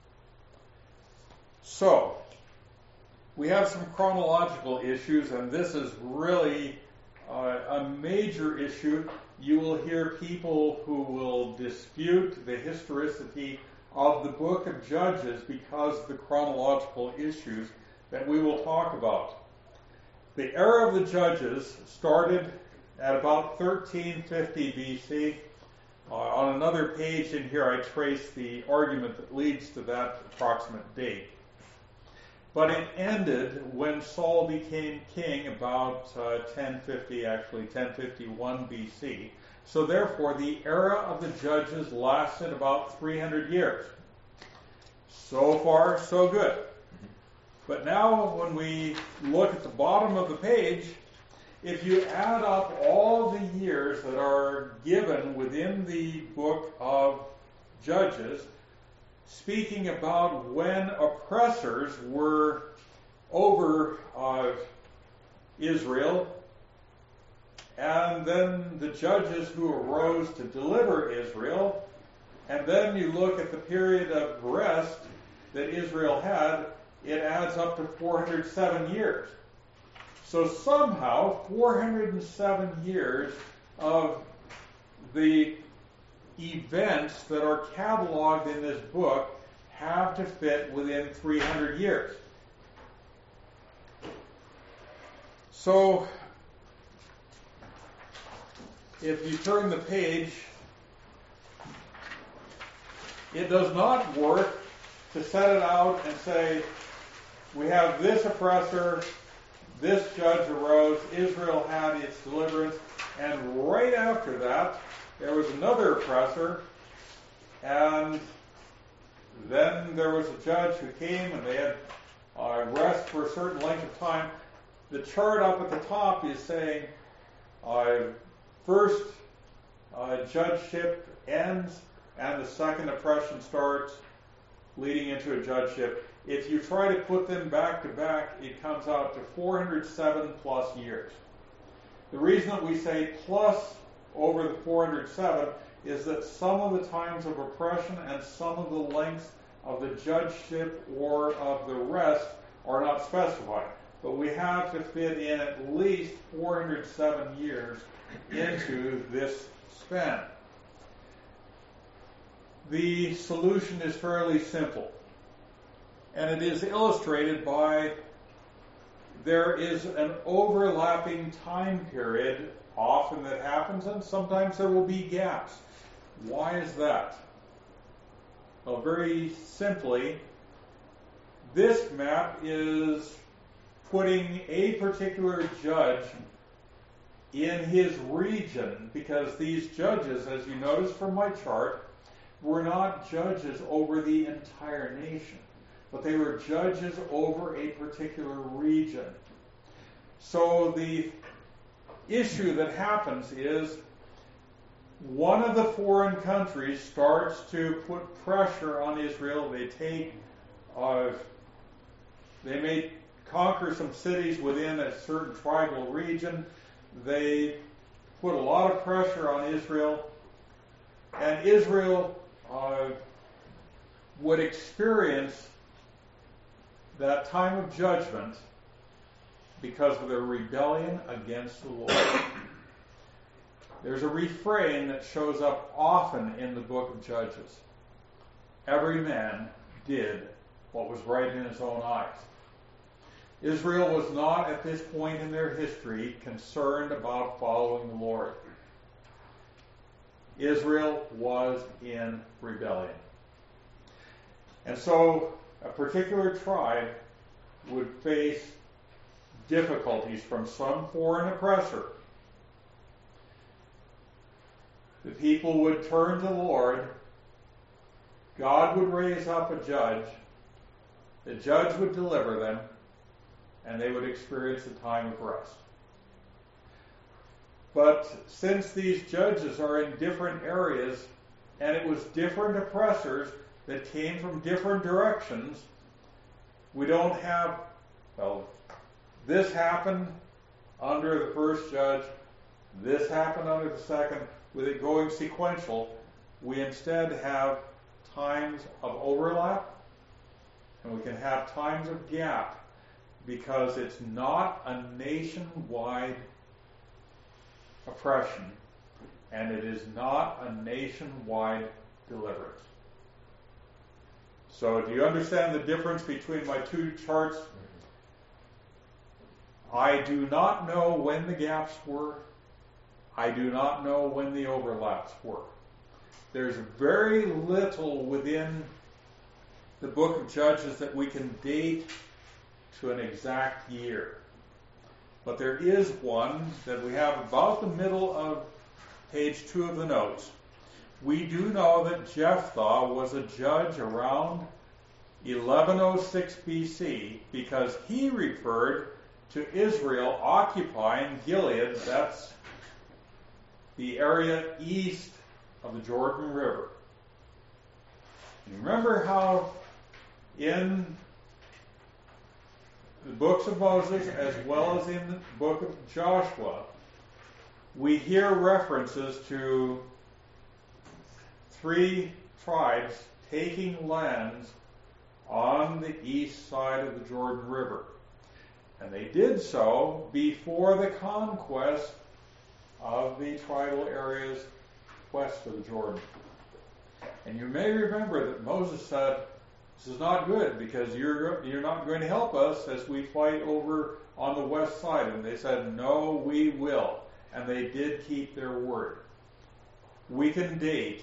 So, we have some chronological issues, and this is really uh, a major issue. You will hear people who will dispute the historicity of the book of Judges because of the chronological issues that we will talk about. The era of the Judges started at about thirteen fifty B C. Uh, on another page in here, I trace the argument that leads to that approximate date. But it ended when Saul became king about uh, ten fifty, actually ten fifty-one B C. So therefore, the era of the Judges lasted about three hundred years. So far, so good. But now when we look at the bottom of the page, if you add up all the years that are given within the book of Judges, speaking about when oppressors were over uh, Israel, and then the judges who arose to deliver Israel, and then you look at the period of rest that Israel had, it adds up to four hundred seven years. So somehow, four hundred seven years of the events that are cataloged in this book have to fit within three hundred years. So, if you turn the page, it does not work to set it out and say, we have this oppressor, this judge arose, Israel had its deliverance, and right after that, there was another oppressor, and then there was a judge who came, and they had uh, rest for a certain length of time. The chart up at the top is saying, uh, first uh, judgeship ends, and the second oppression starts, leading into a judgeship. If you try to put them back to back, it comes out to four hundred seven plus years. The reason that we say plus over the four hundred seven is that some of the times of oppression and some of the lengths of the judgeship or of the rest are not specified. But we have to fit in at least four hundred seven years into this span. The solution is fairly simple, and it is illustrated by there is an overlapping time period often that happens, and sometimes there will be gaps. Why is that? Well, very simply, this map is putting a particular judge in his region, because these judges, as you notice from my chart, were not judges over the entire nation, but they were judges over a particular region. So the issue that happens is one of the foreign countries starts to put pressure on Israel. They take, uh, they may conquer some cities within a certain tribal region. They put a lot of pressure on Israel, and Israel uh, would experience that time of judgment because of their rebellion against the Lord. There's a refrain that shows up often in the book of Judges. Every man did what was right in his own eyes. Israel was not at this point in their history concerned about following the Lord. Israel was in rebellion. And so a particular tribe would face difficulties from some foreign oppressor. The people would turn to the Lord. God would raise up a judge. The judge would deliver them, and they would experience a time of rest. But since these judges are in different areas, and it was different oppressors that came from different directions. We don't have, well, this happened under the first judge, this happened under the second, with it going sequential. We instead have times of overlap, and we can have times of gap, because it's not a nationwide oppression, and it is not a nationwide deliverance. So do you understand the difference between my two charts? I do not know when the gaps were. I do not know when the overlaps were. There's very little within the book of Judges that we can date to an exact year. But there is one that we have about the middle of page two of the notes. We do know that Jephthah was a judge around eleven oh six B C because he referred to Israel occupying Gilead. That's the area east of the Jordan River. You remember how in the books of Moses as well as in the book of Joshua, we hear references to three tribes taking lands on the east side of the Jordan River. And they did so before the conquest of the tribal areas west of the Jordan. And you may remember that Moses said, this is not good because you're you're not going to help us as we fight over on the west side. And they said, no, we will. And they did keep their word. We can date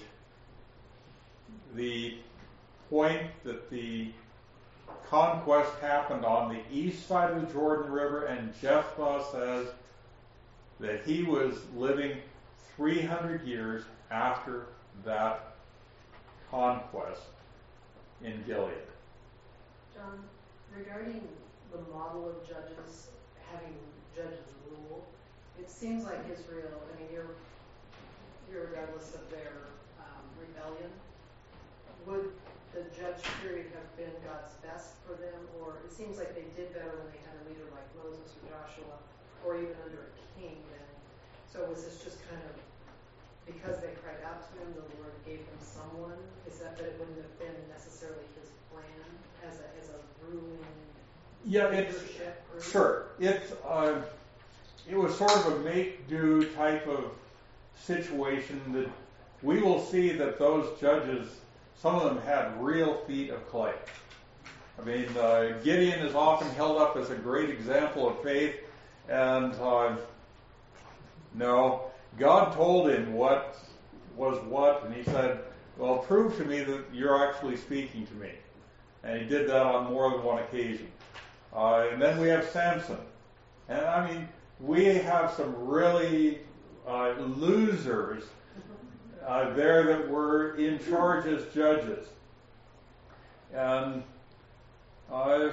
the point that the conquest happened on the east side of the Jordan River, and Jephthah says that he was living three hundred years after that conquest in Gilead. John, regarding the model of judges having judges rule, it seems like Israel, I mean, you're, irregardless of their um, rebellion, would the judge period have been God's best for them? Or it seems like they did better when they had a leader like Moses or Joshua, or even under a king then. So was this just kind of, because they cried out to him, the Lord gave them someone? Is that, that it wouldn't have been necessarily his plan as a, as a ruling yeah, it's, leadership group? Sure. It's, uh, it was sort of a make-do type of situation that we will see that those judges, some of them had real feet of clay. I mean, uh, Gideon is often held up as a great example of faith, and uh, no, God told him what was what, and he said, well, prove to me that you're actually speaking to me. And he did that on more than one occasion. Uh, and then we have Samson. And I mean, we have some really uh, losers uh, there that were in charge as judges. And uh,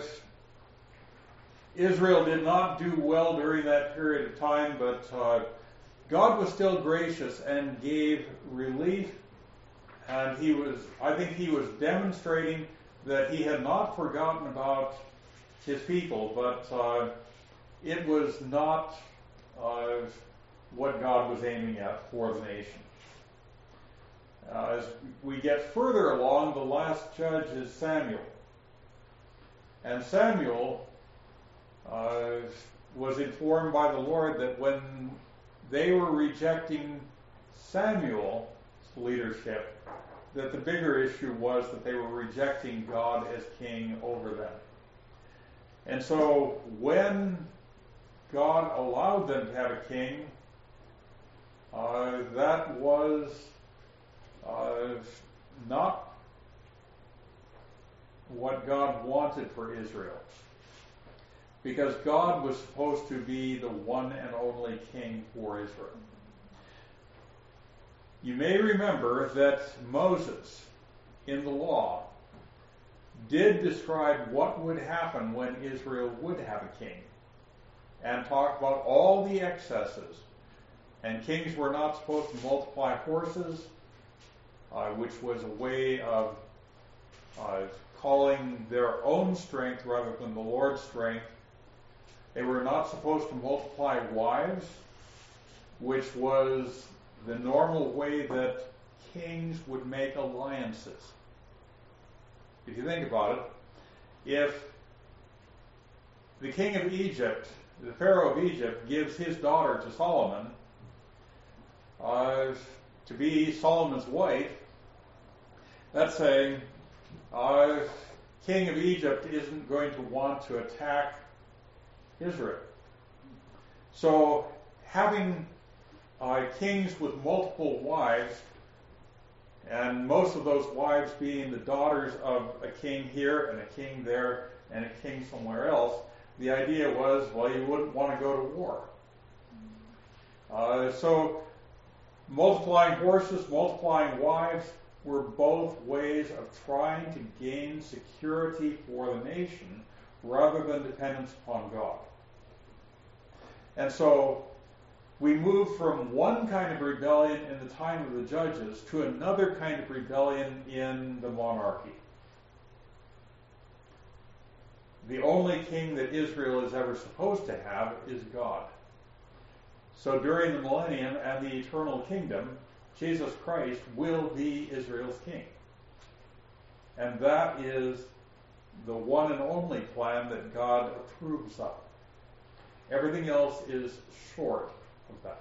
Israel did not do well during that period of time, but uh, God was still gracious and gave relief. And he was, I think he was demonstrating that he had not forgotten about his people, but uh, it was not uh, what God was aiming at for the nation. Uh, as we get further along, the last judge is Samuel. And Samuel uh, was informed by the Lord that when they were rejecting Samuel's leadership, that the bigger issue was that they were rejecting God as king over them. And so when God allowed them to have a king, uh, that was uh, not what God wanted for Israel. Because God was supposed to be the one and only king for Israel. You may remember that Moses, in the law, did describe what would happen when Israel would have a king, and talk about all the excesses. And kings were not supposed to multiply horses, uh, which was a way of uh, calling their own strength rather than the Lord's strength. They were not supposed to multiply wives, which was the normal way that kings would make alliances. If you think about it, if the king of Egypt, the Pharaoh of Egypt, gives his daughter to Solomon uh, to be Solomon's wife, that's saying uh, king of Egypt isn't going to want to attack Israel. So having uh, kings with multiple wives, and most of those wives being the daughters of a king here and a king there and a king somewhere else, the idea was, well, you wouldn't want to go to war. Uh, so multiplying horses, multiplying wives were both ways of trying to gain security for the nation rather than dependence upon God. And so we move from one kind of rebellion in the time of the judges to another kind of rebellion in the monarchy. The only king that Israel is ever supposed to have is God. So during the millennium and the eternal kingdom, Jesus Christ will be Israel's king. And that is the one and only plan that God approves of. Everything else is short of that.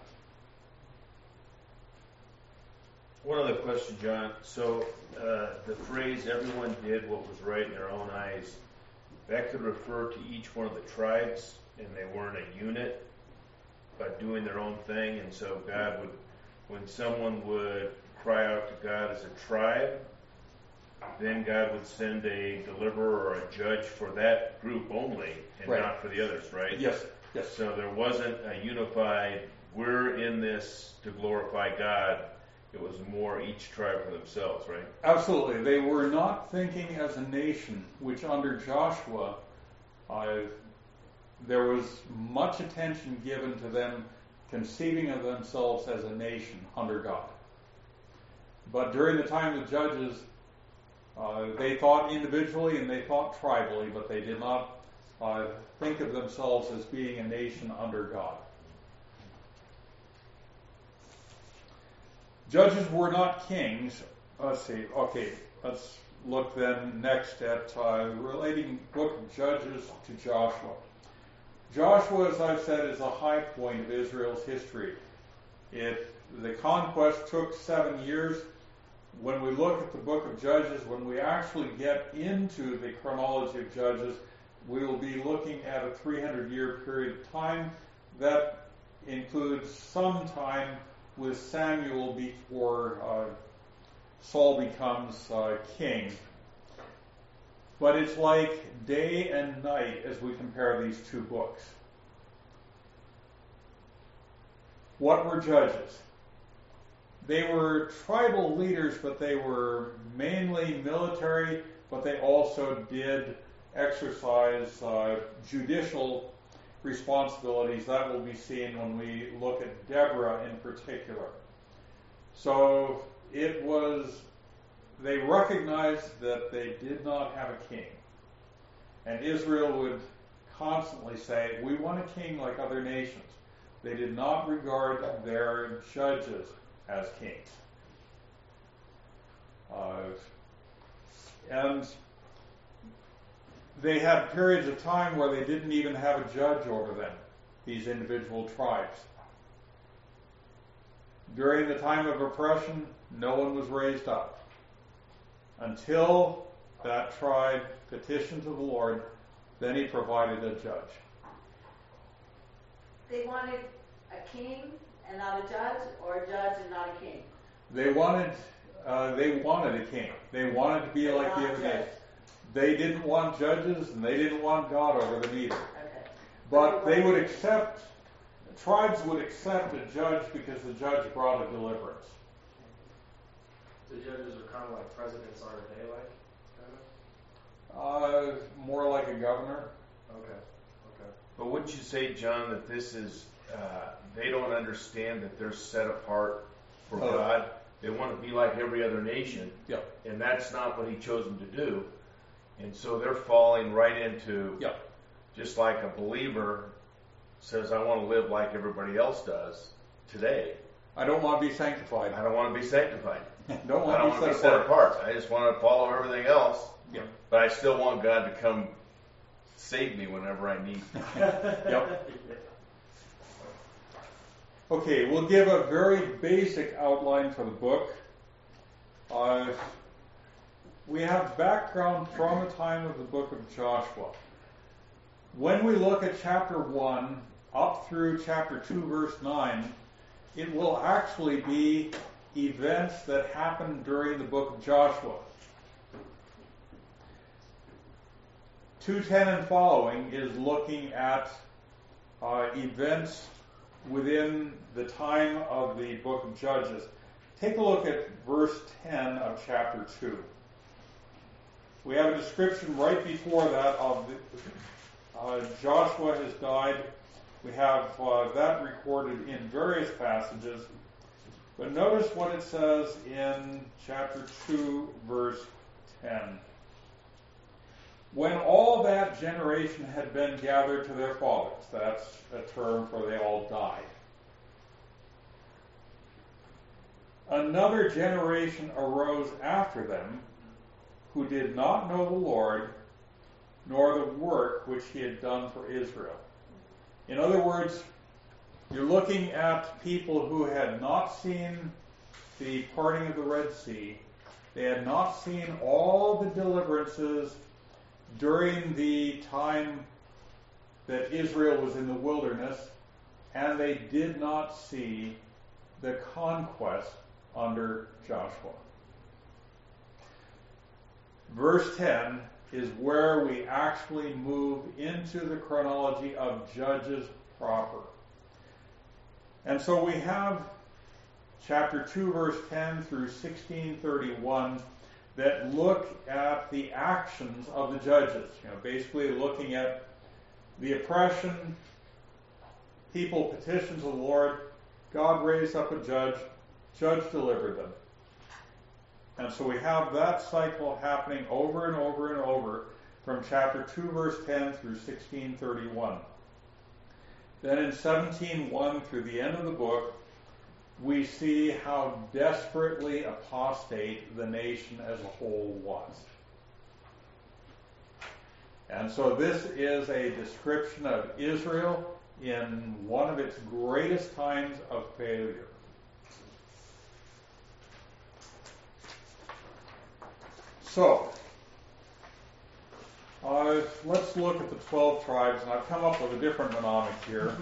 One other question, John. So uh, the phrase, everyone did what was right in their own eyes, that could refer to each one of the tribes, and they weren't a unit, but doing their own thing. And so God would, when someone would cry out to God as a tribe, then God would send a deliverer or a judge for that group only, and Right. not for the others, right? Yes, yes. So there wasn't a unified, we're in this to glorify God. It was more each tribe for themselves, right? Absolutely. They were not thinking as a nation, which under Joshua, uh, there was much attention given to them conceiving of themselves as a nation under God. But during the time of the judges, uh, they thought individually and they thought tribally, but they did not uh, think of themselves as being a nation under God. Judges were not kings. Let's see. Okay, let's look then next at uh, relating book of Judges to Joshua. Joshua, as I've said, is a high point of Israel's history. It, the conquest took seven years. When we look at the book of Judges, when we actually get into the chronology of Judges, we will be looking at a three hundred year period of time that includes some time with Samuel before uh, Saul becomes uh, king. But it's like day and night as we compare these two books. What were judges? They were tribal leaders, but they were mainly military, but they also did exercise uh, judicial responsibilities. That will be seen when we look at Deborah in particular. So it was, they recognized that they did not have a king. And Israel would constantly say, we want a king like other nations. They did not regard their judges as kings. Uh, and they had periods of time where they didn't even have a judge over them, these individual tribes. During the time of oppression, no one was raised up until that tribe petitioned to the Lord. Then he provided a judge. They wanted a king and not a judge, or a judge and not a king? They wanted, uh, they wanted a king. They wanted to be They like the want other judge. nations. They didn't want judges, and they didn't want God over them either. Okay. But they would accept, tribes would accept a judge because the judge brought a deliverance. The judges are kind of like presidents are today, like, kind Uh, more like a governor. of? Okay, okay. But wouldn't you say, John, that this is, uh, they don't understand that they're set apart for Oh. God? They want to be like every other nation. Yep. And that's not what he chose them to do. And so they're falling right into, Yep. just like a believer says, I want to live like everybody else does today. I don't want to be sanctified. I don't want to be sanctified. don't I want don't to want be to set be set apart. apart. I just want to follow everything else. Yep. But I still want God to come save me whenever I need. Yep. Okay, we'll give a very basic outline for the book. Uh, we have background from the time of the book of Joshua. When we look at chapter one up through chapter two, verse nine, it will actually be events that happened during the book of Joshua. two ten and following is looking at uh, events within the time of the book of Judges. Take a look at verse ten of chapter two. We have a description right before that of the, uh, Joshua has died. We have uh, that recorded in various passages. But notice what it says in chapter two, verse ten. When all that generation had been gathered to their fathers, that's a term for they all died. Another generation arose after them who did not know the Lord, nor the work which he had done for Israel. In other words, you're looking at people who had not seen the parting of the Red Sea. They had not seen all the deliverances during the time that Israel was in the wilderness, and they did not see the conquest under Joshua. Verse ten is where we actually move into the chronology of Judges proper. And so we have chapter two, verse ten through sixteen thirty-one that look at the actions of the judges. You know, basically looking at the oppression, people petitioned to the Lord, God raised up a judge, judge delivered them. And so we have that cycle happening over and over and over from chapter two, verse ten through sixteen thirty-one. Then in seventeen one through the end of the book, we see how desperately apostate the nation as a whole was. And so this is a description of Israel in one of its greatest times of failure. So, uh, let's look at the twelve tribes, and I've come up with a different mnemonic here.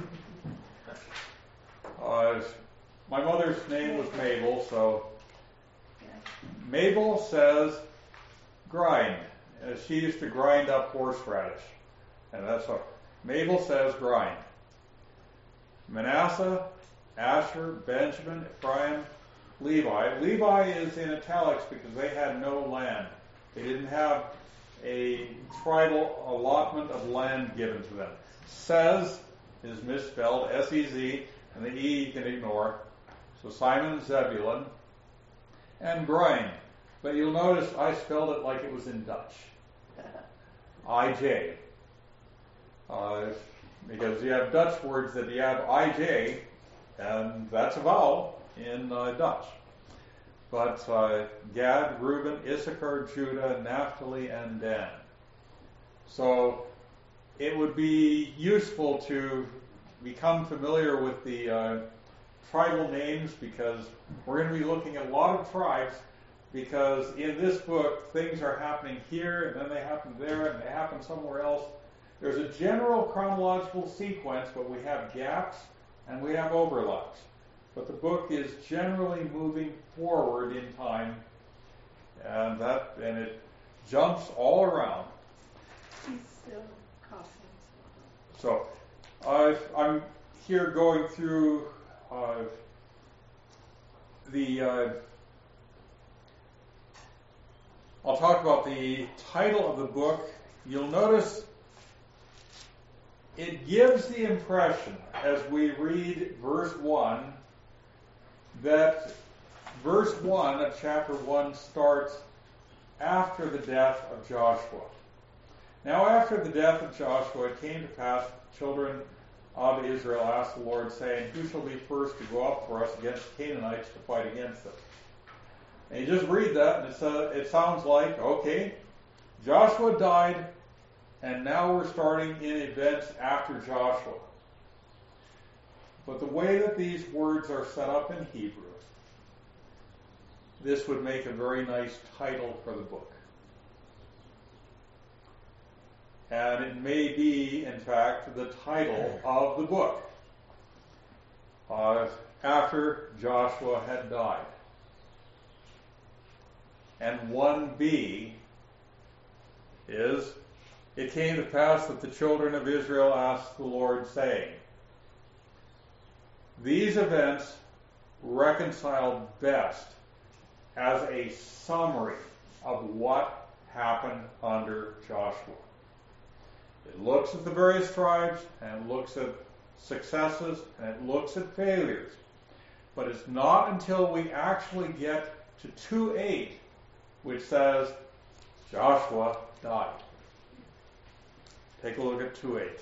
Uh, my mother's name was Mabel, so Mabel says grind. Uh, she used to grind up horseradish, and that's what Mabel says grind. Manasseh, Asher, Benjamin, Ephraim, Levi. Levi is in italics because they had no land. They didn't have a tribal allotment of land given to them. Says is misspelled, S E Z, and the E you can ignore. So Simon and Zebulun. And grind. But you'll notice I spelled it like it was in Dutch. I J. Uh, because you have Dutch words that you have I J, and that's a vowel in uh, Dutch. But uh, Gad, Reuben, Issachar, Judah, Naphtali, and Dan. So it would be useful to become familiar with the uh, tribal names, because we're going to be looking at a lot of tribes, because in this book things are happening here, and then they happen there, and they happen somewhere else. There's a general chronological sequence, but we have gaps and we have overlaps. But the book is generally moving forward in time, and that and it jumps all around. He's still coughing. So uh, I'm here going through uh, the. Uh, I'll talk about the title of the book. You'll notice it gives the impression, as we read verse one, that verse one of chapter one starts after the death of Joshua. Now after the death of Joshua, it came to pass, the children of Israel asked the Lord, saying, who shall be first to go up for us against the Canaanites to fight against them? And you just read that, and it's, uh, it sounds like, okay, Joshua died, and now we're starting in events after Joshua. But the way that these words are set up in Hebrew, this would make a very nice title for the book. And it may be, in fact, the title of the book, uh, after Joshua had died. And one B is, it came to pass that the children of Israel asked the Lord, saying, these events reconciled best as a summary of what happened under Joshua. It looks at the various tribes, and it looks at successes, and it looks at failures. But it's not until we actually get to two eight, which says Joshua died. Take a look at two eight.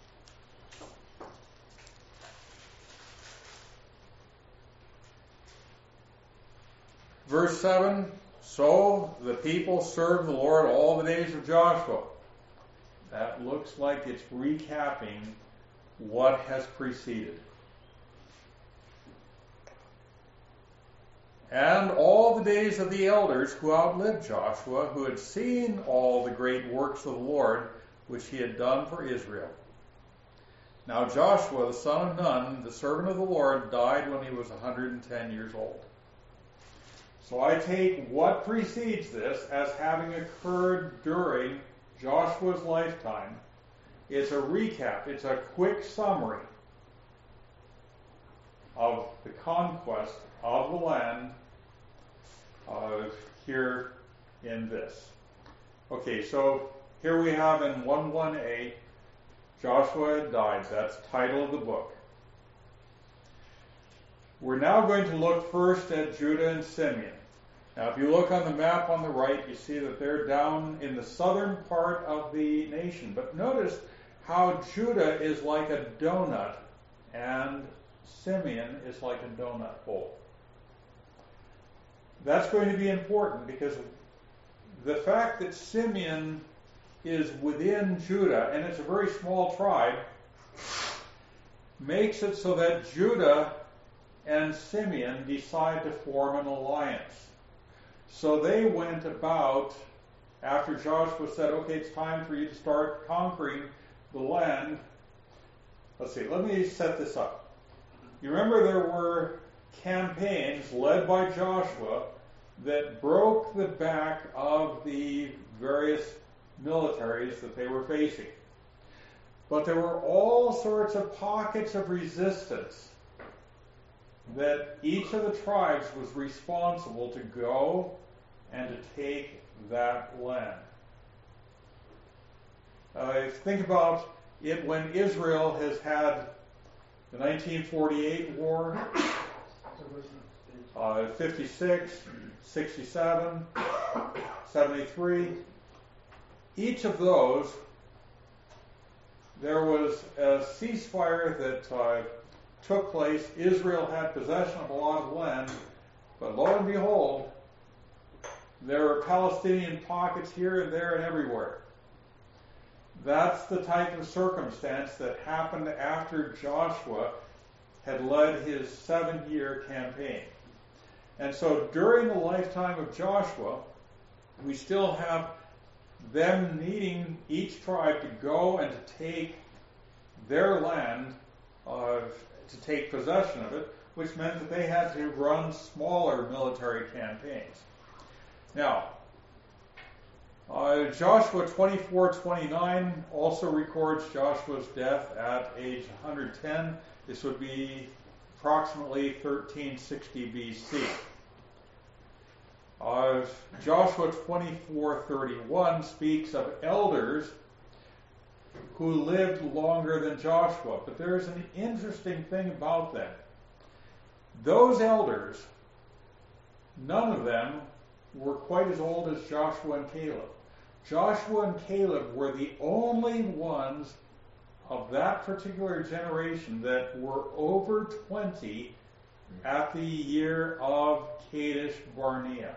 Verse seven, so the people served the Lord all the days of Joshua. That looks like it's recapping what has preceded. And all the days of the elders who outlived Joshua, who had seen all the great works of the Lord, which he had done for Israel. Now Joshua, the son of Nun, the servant of the Lord, died when he was one hundred ten years old. So I take what precedes this as having occurred during Joshua's lifetime. It's a recap. It's a quick summary of the conquest of the land uh, here in this. Okay, so here we have in one one A, Joshua had died. That's the title of the book. We're now going to look first at Judah and Simeon. Now, if you look on the map on the right, you see that they're down in the southern part of the nation. But notice how Judah is like a donut and Simeon is like a donut hole. That's going to be important because the fact that Simeon is within Judah, and it's a very small tribe, makes it so that Judah and Simeon decide to form an alliance. So they went about, after Joshua said, okay, it's time for you to start conquering the land. Let's see, let me set this up. You remember there were campaigns led by Joshua that broke the back of the various militaries that they were facing. But there were all sorts of pockets of resistance that each of the tribes was responsible to go and to take that land. Uh, think about it when Israel has had the nineteen forty-eight war, uh, fifty-six, sixty-seven, seventy-three. Each of those, there was a ceasefire that uh, took place. Israel had possession of a lot of land, but lo and behold, there were Palestinian pockets here and there and everywhere. That's the type of circumstance that happened after Joshua had led his seven-year campaign. And so during the lifetime of Joshua, we still have them needing each tribe to go and to take their land, uh, to take possession of it, which meant that they had to run smaller military campaigns. Now, uh, Joshua twenty-four twenty-nine also records Joshua's death at age one hundred ten. This would be approximately thirteen sixty B C. Uh, Joshua twenty-four thirty-one speaks of elders who lived longer than Joshua. But there's an interesting thing about them. Those elders none of them were quite as old as Joshua and Caleb. Joshua and Caleb were the only ones of that particular generation that were over twenty at the year of Kadesh Barnea.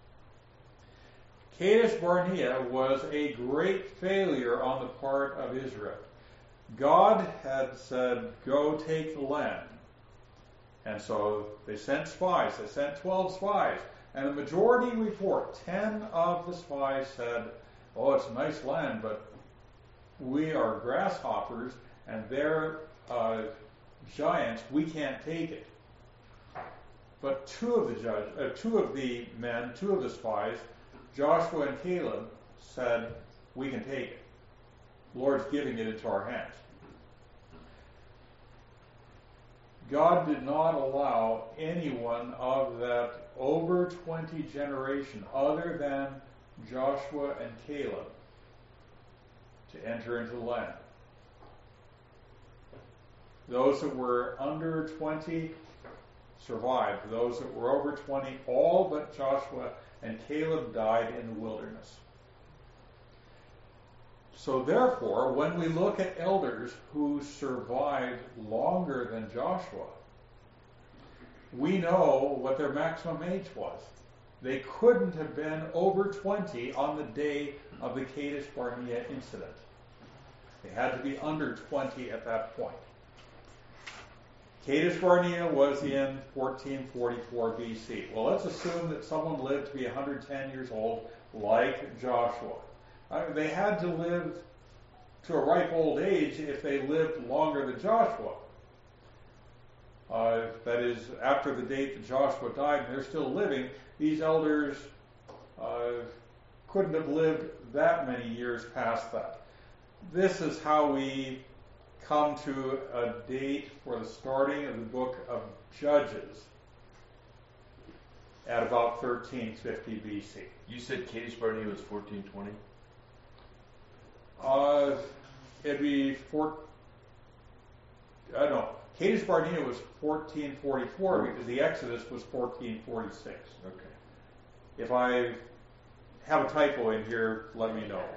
Kadesh Barnea was a great failure on the part of Israel. God had said, go take the land. And so they sent spies. They sent twelve spies. And the majority report, ten of the spies said, oh, it's a nice land, but we are grasshoppers and they're uh, giants. We can't take it. But two of the judge, uh, two of the men, two of the spies, Joshua and Caleb, said, we can take it. The Lord's giving it into our hands. God did not allow anyone of that over twenty generation other than Joshua and Caleb to enter into the land. Those that were under twenty survived. Those that were over twenty, all but Joshua and Caleb died in the wilderness. So therefore, when we look at elders who survived longer than Joshua, we know what their maximum age was. They couldn't have been over twenty on the day of the Kadesh Barnea incident. They had to be under twenty at that point. Kadesh Barnea was in fourteen forty-four B C. Well, let's assume that someone lived to be one hundred ten years old, like Joshua. I mean, they had to live to a ripe old age if they lived longer than Joshua. Uh, that is, after the date that Joshua died, and they're still living, these elders uh, couldn't have lived that many years past that. This is how we come to a date for the starting of the book of Judges at about thirteen fifty B C. You said Kadesh Barnea was fourteen twenty? Uh, it'd be four. I don't know. Kadesh Barnea was fourteen forty-four because the Exodus was fourteen forty-six. Okay. If I have a typo in here, let me know.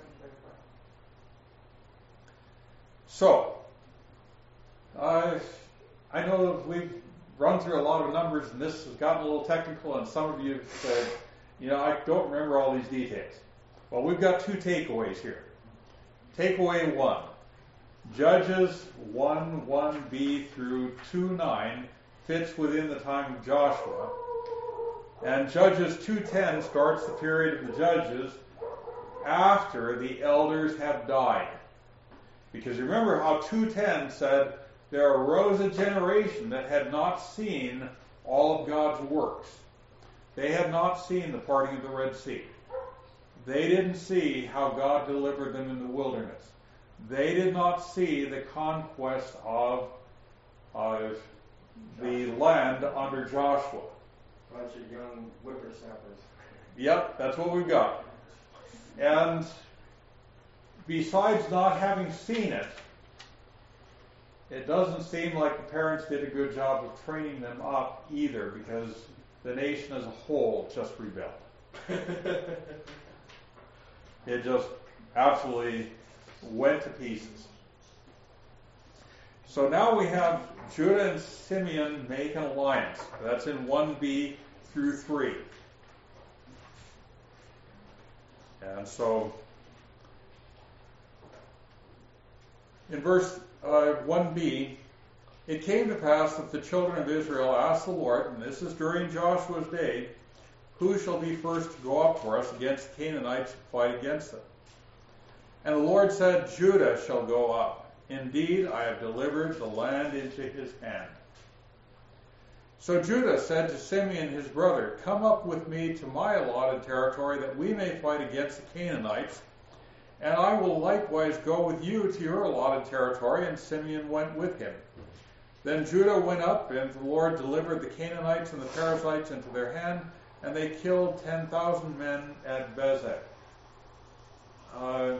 So, uh, I know we've run through a lot of numbers, and this has gotten a little technical, and some of you said, you know, I don't remember all these details. Well, we've got two takeaways here. Takeaway one, Judges one one b through two nine fits within the time of Joshua, and Judges two ten starts the period of the judges after the elders have died. Because remember how two ten said, there arose a generation that had not seen all of God's works. They had not seen the parting of the Red Sea. They didn't see how God delivered them in the wilderness. They did not see the conquest of uh, the land under Joshua. Bunch of young whippersnappers. Yep, that's what we've got. And besides not having seen it, it doesn't seem like the parents did a good job of training them up either, because the nation as a whole just rebelled. It just absolutely went to pieces. So now we have Judah and Simeon make an alliance. That's in one b through three. And so in verse uh, one b, it came to pass that the children of Israel asked the Lord, and this is during Joshua's day, who shall be first to go up for us against the Canaanites and fight against them? And the Lord said, Judah shall go up. Indeed, I have delivered the land into his hand. So Judah said to Simeon his brother, come up with me to my allotted territory, that we may fight against the Canaanites, and I will likewise go with you to your allotted territory. And Simeon went with him. Then Judah went up, and the Lord delivered the Canaanites and the Perizzites into their hand, and they killed ten thousand men at Bezek. Uh,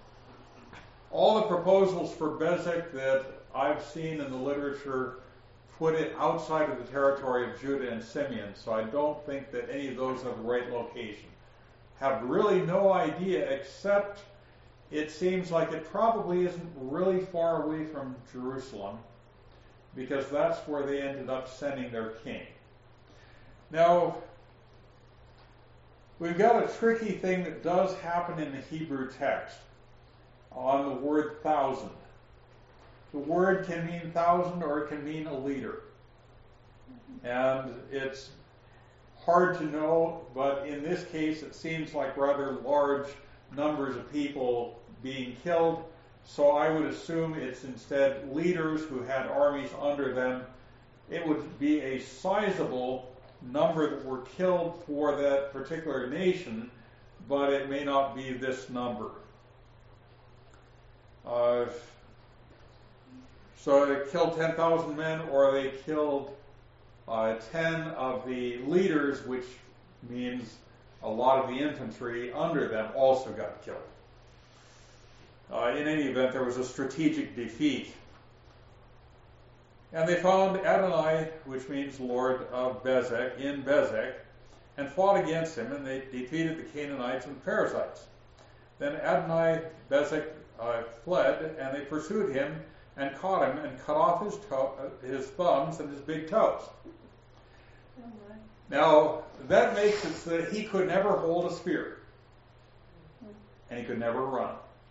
all the proposals for Bezek that I've seen in the literature put it outside of the territory of Judah and Simeon, so I don't think that any of those have the right location. Have really no idea, except it seems like it probably isn't really far away from Jerusalem, because that's where they ended up sending their king. Now, we've got a tricky thing that does happen in the Hebrew text on the word thousand. The word can mean thousand or it can mean a leader. And it's hard to know, but in this case it seems like rather large numbers of people being killed. So I would assume it's instead leaders who had armies under them. It would be a sizable number that were killed for that particular nation, but it may not be this number. Uh, so they killed ten thousand men, or they killed uh, ten of the leaders, which means a lot of the infantry under them also got killed. Uh, in any event, there was a strategic defeat. And they found Adonai, which means Lord of Bezek, in Bezek, and fought against him, and they defeated the Canaanites and Perizzites. Then Adonai Bezek uh, fled, and they pursued him and caught him and cut off his, toe, uh, his thumbs and his big toes. Oh my. Now, that makes it so that he could never hold a spear, and he could never run.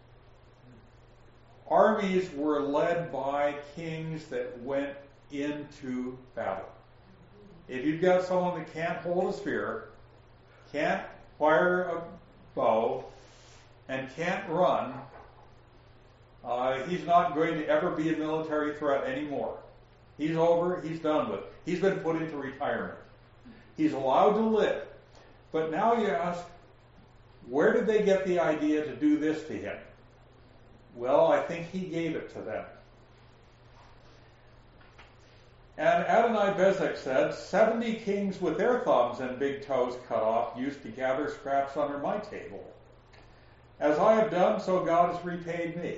Armies were led by kings that went into battle. If you've got someone that can't hold a spear, can't fire a bow, and can't run, uh, he's not going to ever be a military threat anymore. He's over, he's done with. He's been put into retirement. He's allowed to live. But now you ask, where did they get the idea to do this to him? Well, I think he gave it to them. And Adonai Bezek said, seventy kings with their thumbs and big toes cut off used to gather scraps under my table. As I have done, so God has repaid me.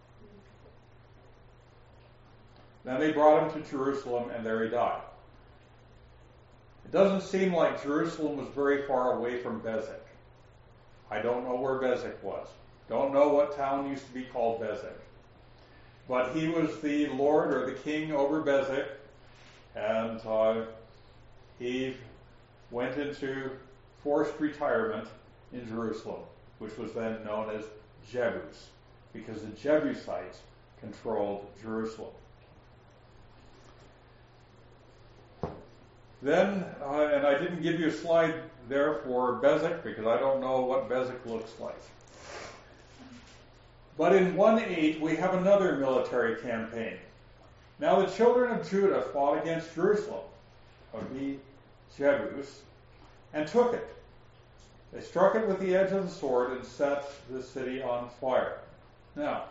Then they brought him to Jerusalem, and there he died. It doesn't seem like Jerusalem was very far away from Bezek. I don't know where Bezek was. Don't know what town used to be called Bezek. But he was the lord or the king over Bezek, and uh, he went into forced retirement in Jerusalem, which was then known as Jebus, because the Jebusites controlled Jerusalem. Then, uh, and I didn't give you a slide there for Bezek, because I don't know what Bezek looks like. But in one eight, we have another military campaign. Now the children of Judah fought against Jerusalem, of the Jebus, and took it. They struck it with the edge of the sword and set the city on fire. Now,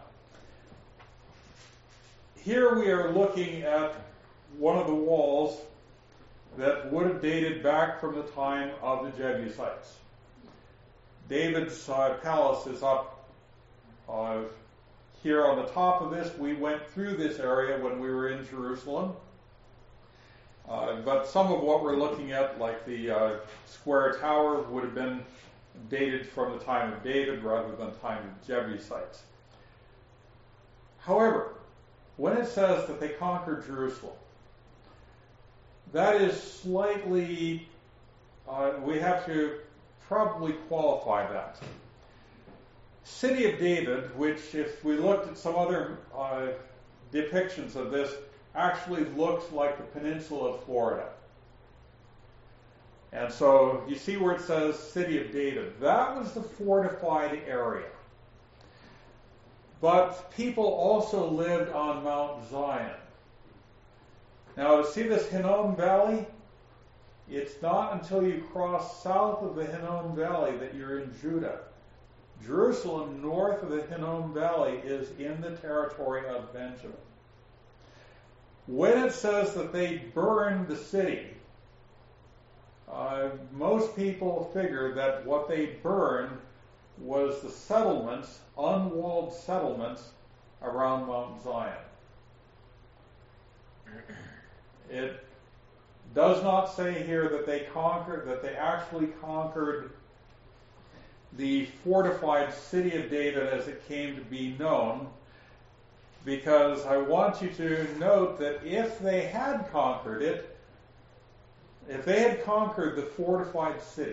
here we are looking at one of the walls that would have dated back from the time of the Jebusites. David's uh, palace is up Uh, here on the top of this. We went through this area when we were in Jerusalem. Uh, but some of what we're looking at, like the uh, square tower, would have been dated from the time of David rather than the time of the Jebusites. However, when it says that they conquered Jerusalem, that is slightly, uh, we have to probably qualify that. City of David, which if we looked at some other uh, depictions of this, actually looks like the peninsula of Florida. And so you see where it says City of David. That was the fortified area. But people also lived on Mount Zion. Now, to see this Hinnom Valley, it's not until you cross south of the Hinnom Valley that you're in Judah. Jerusalem, north of the Hinnom Valley, is in the territory of Benjamin. When it says that they burned the city, uh, most people figure that what they burned was the settlements, unwalled settlements around Mount Zion. It does not say here that they conquered, that they actually conquered the fortified city of David as it came to be known, because I want you to note that if they had conquered it, if they had conquered the fortified city,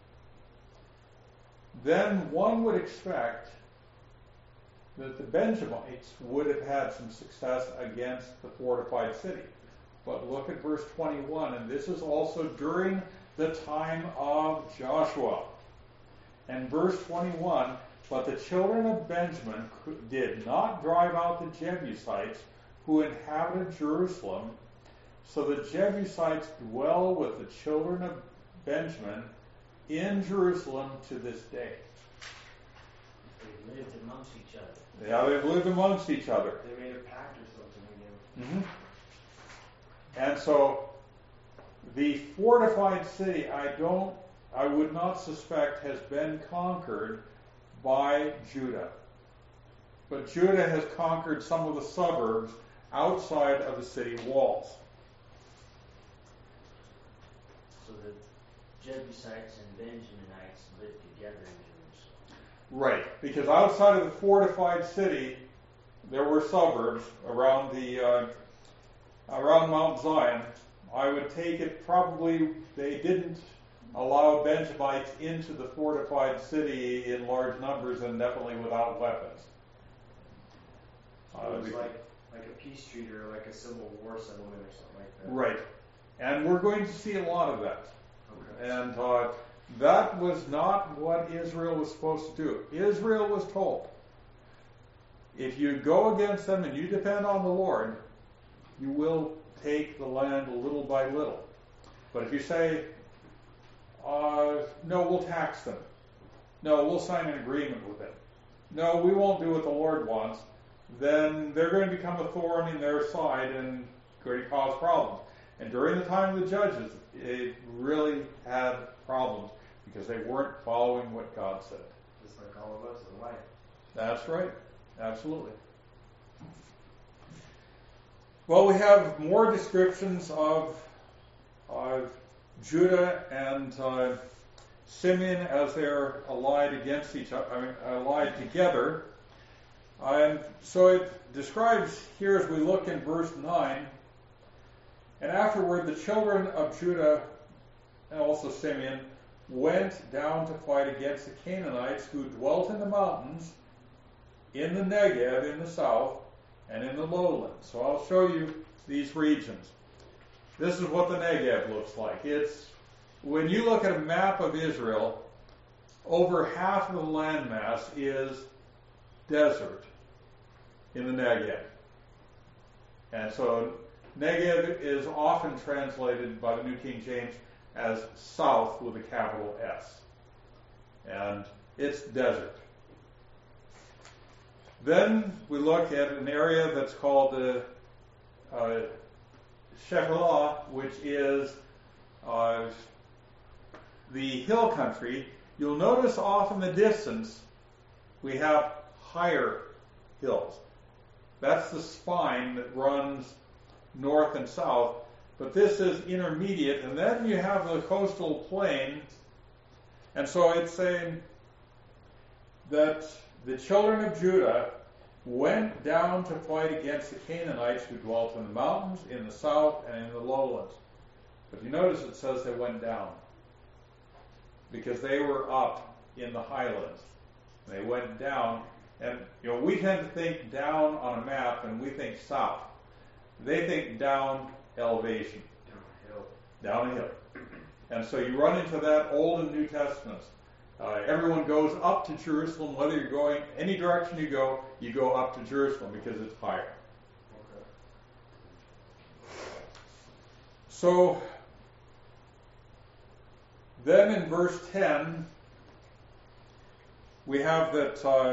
then one would expect that the Benjamites would have had some success against the fortified city. But look at verse twenty-one, and this is also during the time of Joshua. And verse twenty-one, but the children of Benjamin did not drive out the Jebusites who inhabited Jerusalem, so the Jebusites dwell with the children of Benjamin in Jerusalem to this day. They lived amongst each other. Yeah, they've lived amongst each other. They made a pact or something again. Mm-hmm. And so the fortified city, I don't, I would not suspect has been conquered by Judah. But Judah has conquered some of the suburbs outside of the city walls. So the Jebusites and Benjaminites lived together in Jerusalem. Right, because outside of the fortified city, there were suburbs around the uh, around Mount Zion. I would take it probably they didn't allow Benjamites into the fortified city in large numbers and definitely without weapons. So it was like like a peace treaty or like a civil war settlement or something like that. Right, and we're going to see a lot of that. Okay. And uh, that was not what Israel was supposed to do. Israel was told, if you go against them and you depend on the Lord, you will take the land little by little. But if you say, uh, no, we'll tax them. No, we'll sign an agreement with them. No, we won't do what the Lord wants. Then they're going to become a thorn in their side and going to cause problems. And during the time of the judges, it really had problems because they weren't following what God said. Just like all of us in life. That's right. Absolutely. Well, we have more descriptions of uh, Judah and uh, Simeon as they're allied against each other, I mean, allied together. And so it describes here as we look in verse nine, and afterward the children of Judah and also Simeon went down to fight against the Canaanites who dwelt in the mountains, in the Negev in the south, and in the lowlands. So I'll show you these regions. This is what the Negev looks like. It's, when you look at a map of Israel, over half of the landmass is desert in the Negev. And so Negev is often translated by the New King James as south with a capital S. And it's desert. Then we look at an area that's called the uh, Shephelah, which is uh, the hill country. You'll notice off in the distance we have higher hills. That's the spine that runs north and south, but this is intermediate, and then you have the coastal plain, and so it's saying that the children of Judah went down to fight against the Canaanites who dwelt in the mountains, in the south, and in the lowlands. But you notice it says they went down, because they were up in the highlands. They went down, and you know we tend to think down on a map, and we think south. They think down elevation. Downhill. Downhill. And so you run into that Old and New Testaments. Uh, everyone goes up to Jerusalem, whether you're going any direction you go, you go up to Jerusalem because it's higher. Okay. So then in verse ten, we have that uh,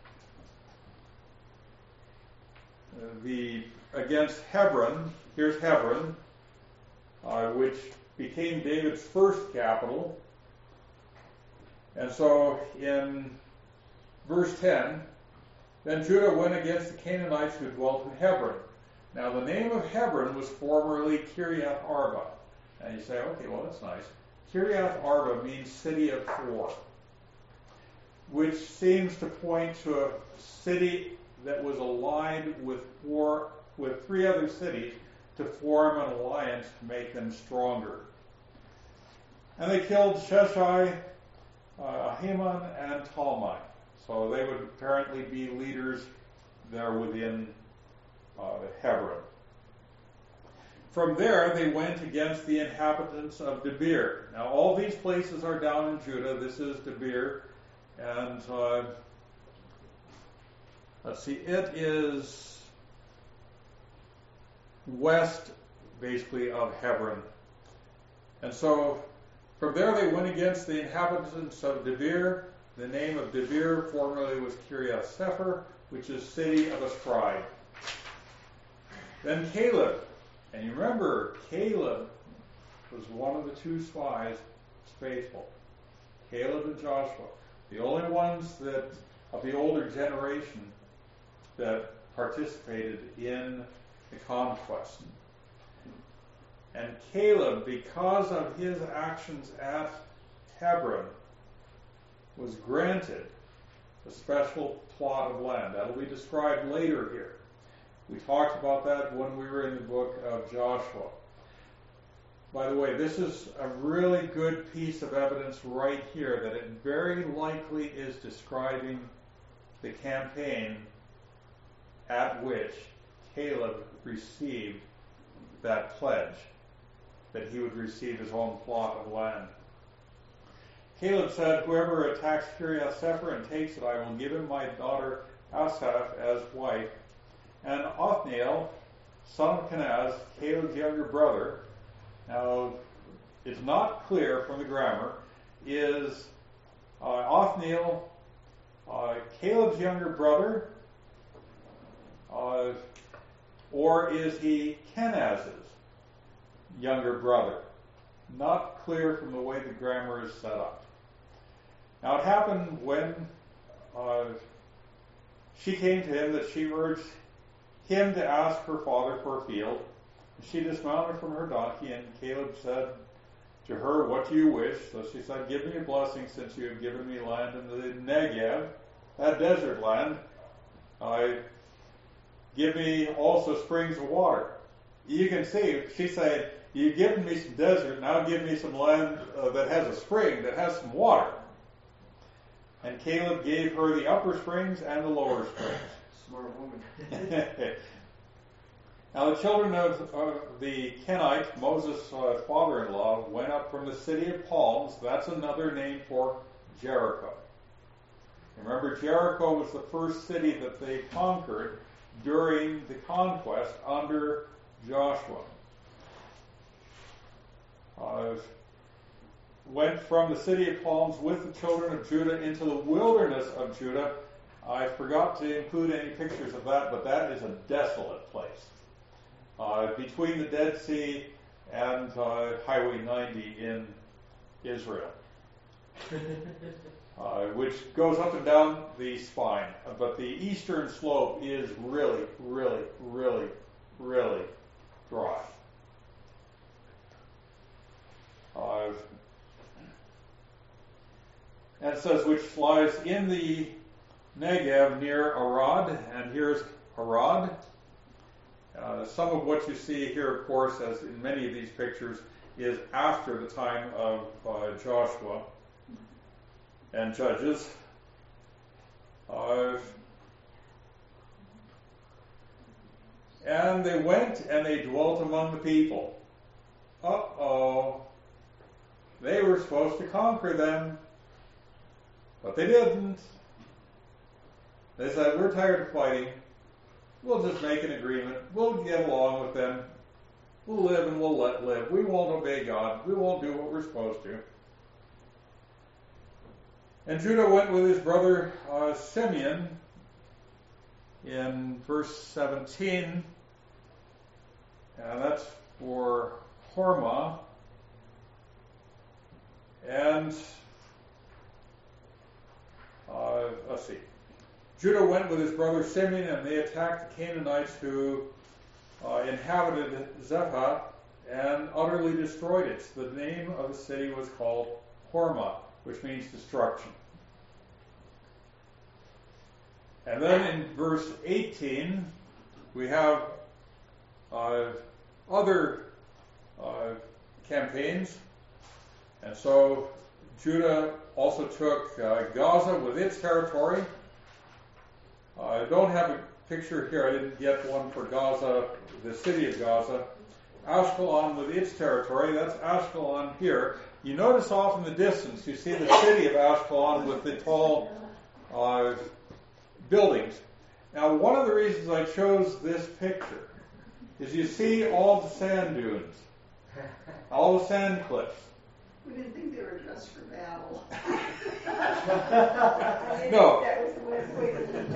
the against Hebron. Here's Hebron, uh, which became David's first capital. And so in verse ten, then Judah went against the Canaanites who dwelt in Hebron. Now, the name of Hebron was formerly Kiriath Arba. And you say, okay, well, that's nice. Kiriath Arba means city of four, which seems to point to a city that was allied with four, with three other cities to form an alliance to make them stronger. And they killed Sheshai, uh, Ahiman, and Talmai. So they would apparently be leaders there within uh, Hebron. From there, they went against the inhabitants of Debir. Now, all these places are down in Judah. This is Debir. And uh, let's see, it is west, basically, of Hebron. And so from there they went against the inhabitants of Debir. The name of Debir formerly was Kiriath Sefer, which is city of a scribe. Then Caleb. And you remember, Caleb was one of the two spies faithful. Caleb and Joshua. The only ones that of the older generation that participated in the conquest. And Caleb, because of his actions at Hebron, was granted a special plot of land. That will be described later here. We talked about that when we were in the book of Joshua. By the way, this is a really good piece of evidence right here that it very likely is describing the campaign at which Caleb received that pledge, that he would receive his own plot of land. Caleb said, "Whoever attacks Kiriath Sefer and takes it, I will give him my daughter Asaph as wife." And Othniel, son of Kenaz, Caleb's younger brother, now it's not clear from the grammar, is uh, Othniel uh, Caleb's younger brother, uh, or is he Kenaz's younger brother? Not clear from the way the grammar is set up. Now it happened when uh, she came to him that she urged him to ask her father for a field. She dismounted from her donkey, and Caleb said to her, "What do you wish?" So she said, "Give me a blessing, since you have given me land in the Negev, that desert land. Uh, give me also springs of water." You can see, she said, "You've given me some desert, now give me some land uh, that has a spring, that has some water." And Caleb gave her the upper springs and the lower springs. Smart woman. Now the children of uh, the Kenites, Moses' uh, father-in-law, went up from the city of palms. That's another name for Jericho. Remember, Jericho was the first city that they conquered during the conquest under Joshua. Uh, went from the city of palms with the children of Judah into the wilderness of Judah. I forgot to include any pictures of that, but that is a desolate place. Uh, between the Dead Sea and uh, Highway ninety in Israel, uh, which goes up and down the spine. But the eastern slope is really, really, really, really dry. Uh, and it says, which lies in the Negev near Arad, and here's Arad. Uh, some of what you see here, of course, as in many of these pictures, is after the time of uh, Joshua and Judges. Uh, and they went and they dwelt among the people. Uh-oh. They were supposed to conquer them, but they didn't. They said, "We're tired of fighting. We'll just make an agreement. We'll get along with them. We'll live and we'll let live. We won't obey God. We won't do what we're supposed to." And Judah went with his brother uh, Simeon in verse seventeen. And that's for Hormah. And uh, let's see. Judah went with his brother Simeon, and they attacked the Canaanites who uh, inhabited Zephath and utterly destroyed it. So the name of the city was called Hormah, which means destruction. And then in verse eighteen, we have uh, other uh, campaigns. And so Judah also took uh, Gaza with its territory. Uh, I don't have a picture here. I didn't get one for Gaza, the city of Gaza. Ashkelon with its territory. That's Ashkelon here. You notice off in the distance, you see the city of Ashkelon with the tall uh, buildings. Now, one of the reasons I chose this picture is you see all the sand dunes, all the sand cliffs. We didn't think they were dressed for battle. No. That was the best way to do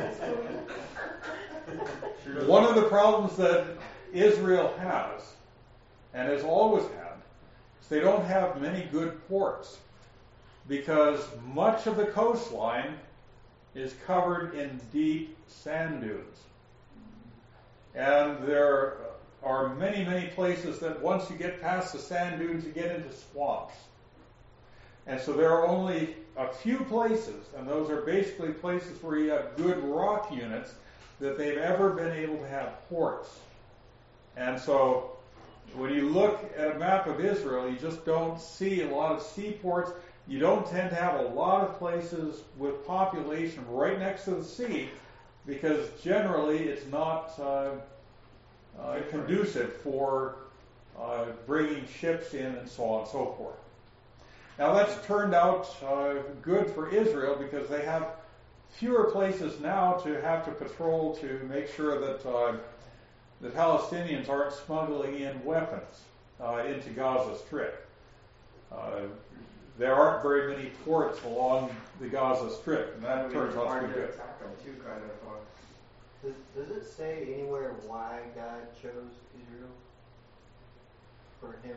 this. One of the problems that Israel has, and has always had, is they don't have many good ports, because much of the coastline is covered in deep sand dunes. And there are many, many places that once you get past the sand dunes, you get into swamps. And so there are only a few places, and those are basically places where you have good rock units, that they've ever been able to have ports. And so when you look at a map of Israel, you just don't see a lot of seaports. You don't tend to have a lot of places with population right next to the sea, because generally it's not uh, uh, conducive for uh, bringing ships in and so on and so forth. Now that's turned out uh, good for Israel, because they have fewer places now to have to patrol to make sure that uh, the Palestinians aren't smuggling in weapons uh, into Gaza Strip. Uh, there aren't very many ports along the Gaza Strip, and that turns out to be good. Attack them too, kind of. Uh, Does, does it say anywhere why God chose Israel for him?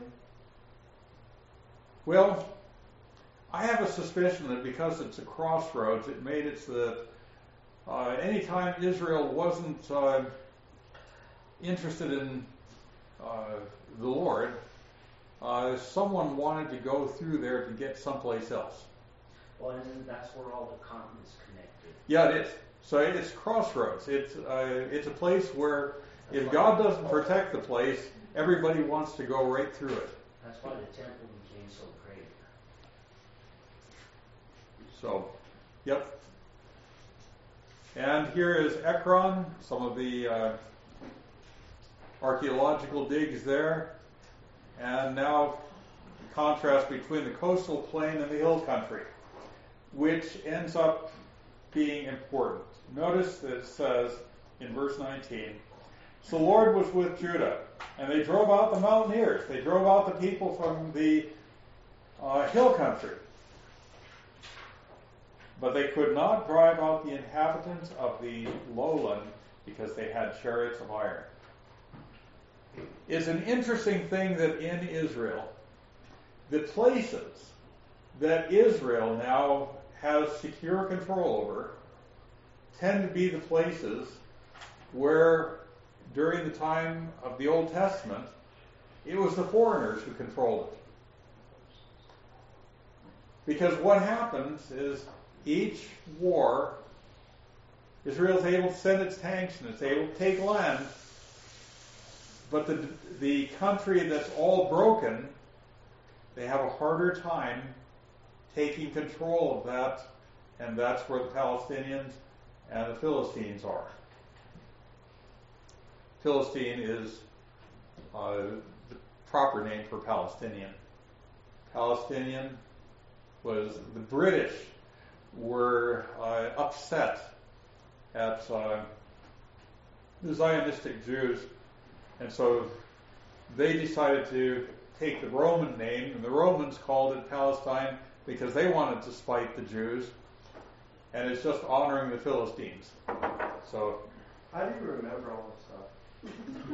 Well, I have a suspicion that because it's a crossroads, it made it so that uh, anytime Israel wasn't uh, interested in uh, the Lord, uh, someone wanted to go through there to get someplace else. Well, and that's where all the continents connected. Yeah, it is. So it's crossroads. It's uh, it's a place where if God doesn't protect the place, everybody wants to go right through it. That's why the temple became so great. So, yep. And here is Ekron, some of the uh, archaeological digs there. And now the contrast between the coastal plain and the hill country, which ends up being important. Notice that it says in verse nineteen, "So the Lord was with Judah, and they drove out the mountaineers. They drove out the people from the uh, hill country. But they could not drive out the inhabitants of the lowland, because they had chariots of iron." It's an interesting thing that in Israel, the places that Israel now has secure control over tend to be the places where, during the time of the Old Testament, it was the foreigners who controlled it. Because what happens is, each war, Israel's able to send its tanks and it's able to take land, but the the country that's all broken, they have a harder time taking control of that, and that's where the Palestinians and the Philistines are. Philistine is uh, the proper name for Palestinian. Palestinian was the British were uh, upset at uh, the Zionistic Jews, and so they decided to take the Roman name, and the Romans called it Palestine because they wanted to spite the Jews, and it's just honoring the Philistines. So, how do you remember all this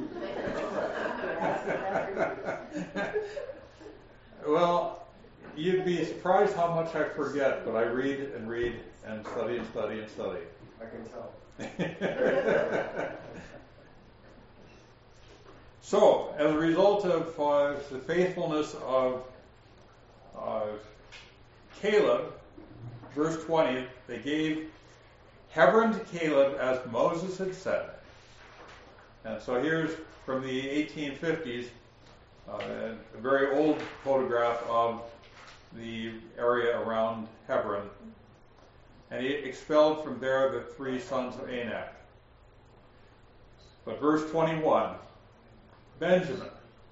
stuff? Well, you'd be surprised how much I forget, but I read and read and study and study and study. I can tell. So, as a result of uh, the faithfulness of uh, Caleb, verse twenty, they gave Hebron to Caleb as Moses had said. And so here's from the eighteen fifties, uh, a very old photograph of the area around Hebron. And he expelled from there the three sons of Anak. But verse twenty-one, Benjamin.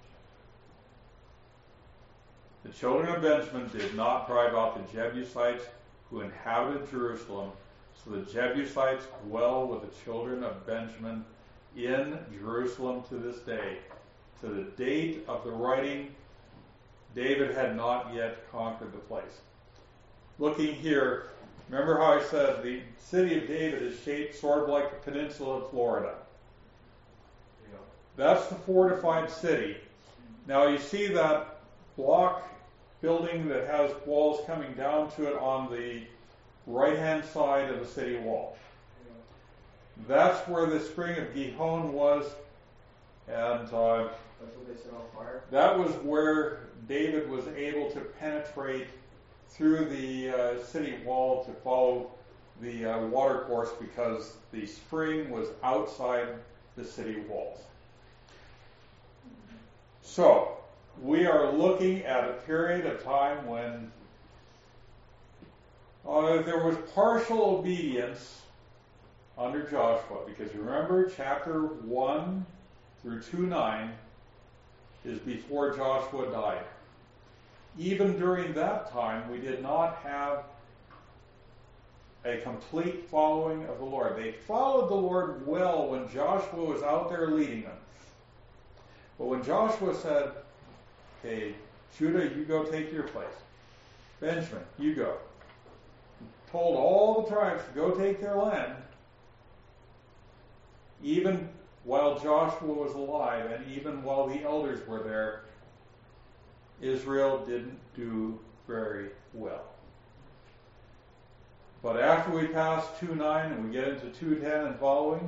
The children of Benjamin did not drive out the Jebusites who inhabited Jerusalem, so the Jebusites dwell with the children of Benjamin in Jerusalem to this day. To the date of the writing, David had not yet conquered the place. Looking here, remember how I said the city of David is shaped sort of like the peninsula of Florida. Yeah. That's the fortified city. Now you see that block building that has walls coming down to it on the right-hand side of the city wall. That's where the spring of Gihon was, and uh, That's what they set on fire. that was where David was able to penetrate through the uh, city wall to follow the uh, water course because the spring was outside the city walls. So, we are looking at a period of time when uh, there was partial obedience under Joshua, because remember chapter one through two nine is before Joshua died. Even during that time, we did not have a complete following of the Lord. They followed the Lord well when Joshua was out there leading them. But when Joshua said, okay, Judah, you go take your place. Benjamin, you go. He told all the tribes to go take their land. Even while Joshua was alive and even while the elders were there, Israel didn't do very well. But after we pass two nine and we get into two ten and following,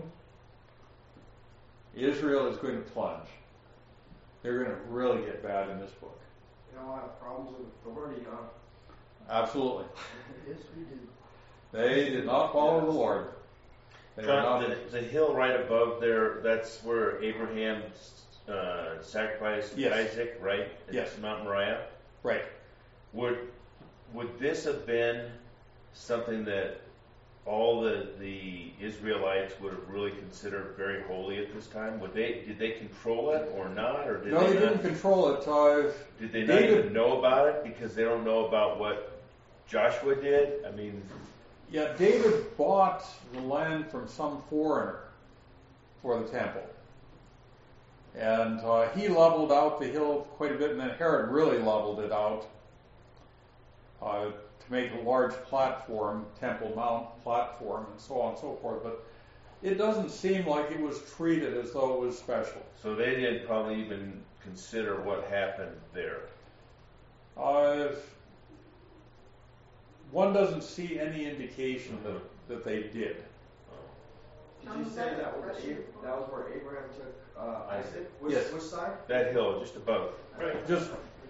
Israel is going to plunge. They're going to really get bad in this book. You know, a lot of problems with authority, huh? Absolutely. Yes, we do. They did not follow the Lord. They were John, not- the, the hill right above there, that's where Abraham uh, sacrificed Yes. Isaac, right? It's Yes. Mount Moriah. Right. Would would this have been something that all the the Israelites would have really considered very holy at this time? Would they did they control it or not, or did No, they they not, didn't control it. Uh, did they not David- even know about it because they don't know about what Joshua did? I mean, yeah, David bought the land from some foreigner for the temple. And uh, he leveled out the hill quite a bit, and then Herod really leveled it out uh, to make a large platform, Temple Mount platform, and so on and so forth. But it doesn't seem like it was treated as though it was special. so they didn't probably even consider what happened there. Uh, one doesn't see any indication that, that they did. Did you say that was Ab- that was where Abraham took uh, Isaac? Which, Yes. which side? That hill just above. Right. Just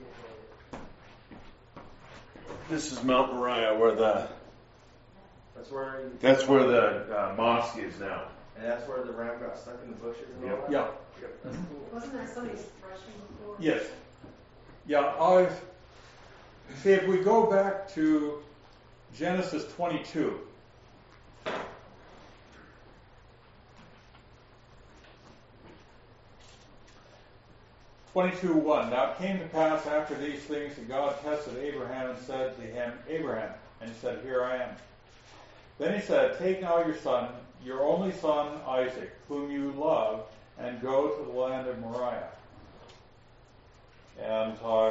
This is Mount Moriah, where the That's where. He, that's where the uh, mosque is now. and that's where the ram got stuck in the bushes and all Yep. that. yeah. Yep, that's cool. Wasn't that somebody's threshing floor? Yes. Yeah, I've see if we go back to Genesis twenty-two. twenty-two one. Now it came to pass after these things that God tested Abraham and said to him, Abraham, and he said, Here I am. Then he said, Take now your son, your only son Isaac, whom you love, and go to the land of Moriah. And uh,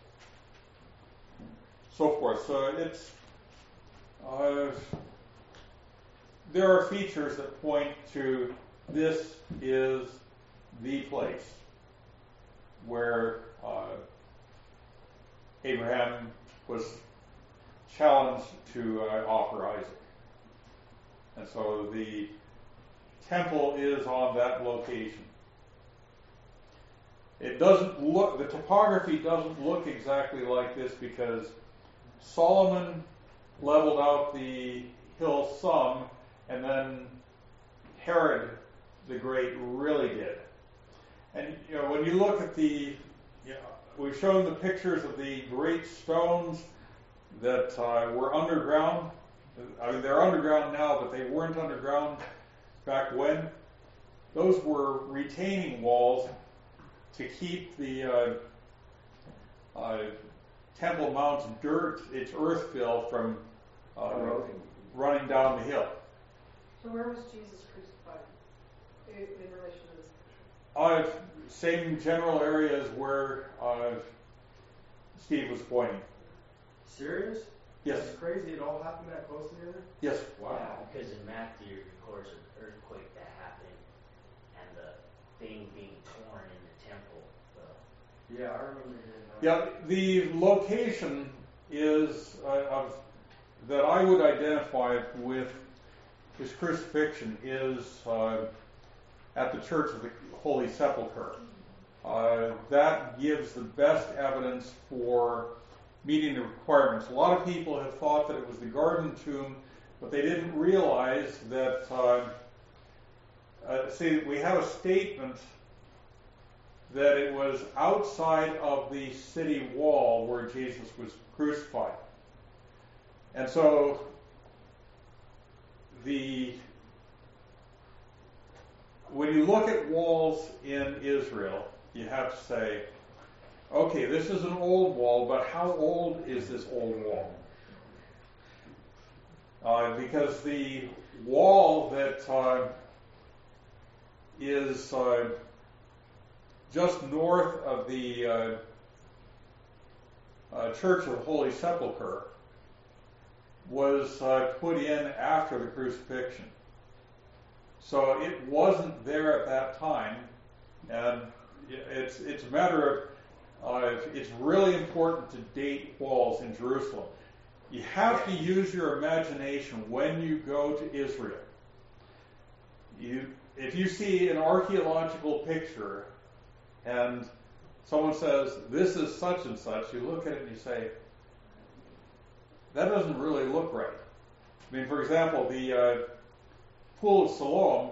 so forth. So it's uh, there are features that point to this is the place where uh, Abraham was challenged to uh, offer Isaac. And so the temple is on that location. it doesn't look, the topography doesn't look exactly like this because Solomon leveled out the hill some, and then Herod the Great really did. And you know, when you look at the, you know, we've shown the pictures of the great stones that uh, were underground. I mean, they're underground now, but they weren't underground back when. Those were retaining walls to keep the uh, uh, Temple Mount's dirt, its earth fill, from uh, running down the hill. So where was Jesus crucified in, in relation to this picture? Uh, same general areas where uh, Steve was pointing. Serious? Yes. It's crazy. It all happened that close together. Yes. Wow. Yeah, because in Matthew it records an earthquake that happened and the thing being torn in the temple. The, Yeah, I remember hearing that. Yeah, the location is uh, of that I would identify with his crucifixion is uh, at the Church of the Holy Sepulchre. Uh, that gives the best evidence for meeting the requirements. A lot of people have thought that it was the Garden Tomb, but they didn't realize that. Uh, uh, see, we have a statement that it was outside of the city wall where Jesus was crucified. And so the when you look at walls in Israel, you have to say, okay, this is an old wall, but how old is this old wall? Uh, because the wall that uh, is uh, just north of the uh, uh, Church of the Holy Sepulchre was uh, put in after the crucifixion. So it wasn't there at that time, and it's it's a matter of, uh, it's really important to date walls in Jerusalem. You have to use your imagination when you go to Israel. You, if you see an archaeological picture and someone says, this is such and such, you look at it and you say, that doesn't really look right. I mean, for example, the uh, Pool of Siloam,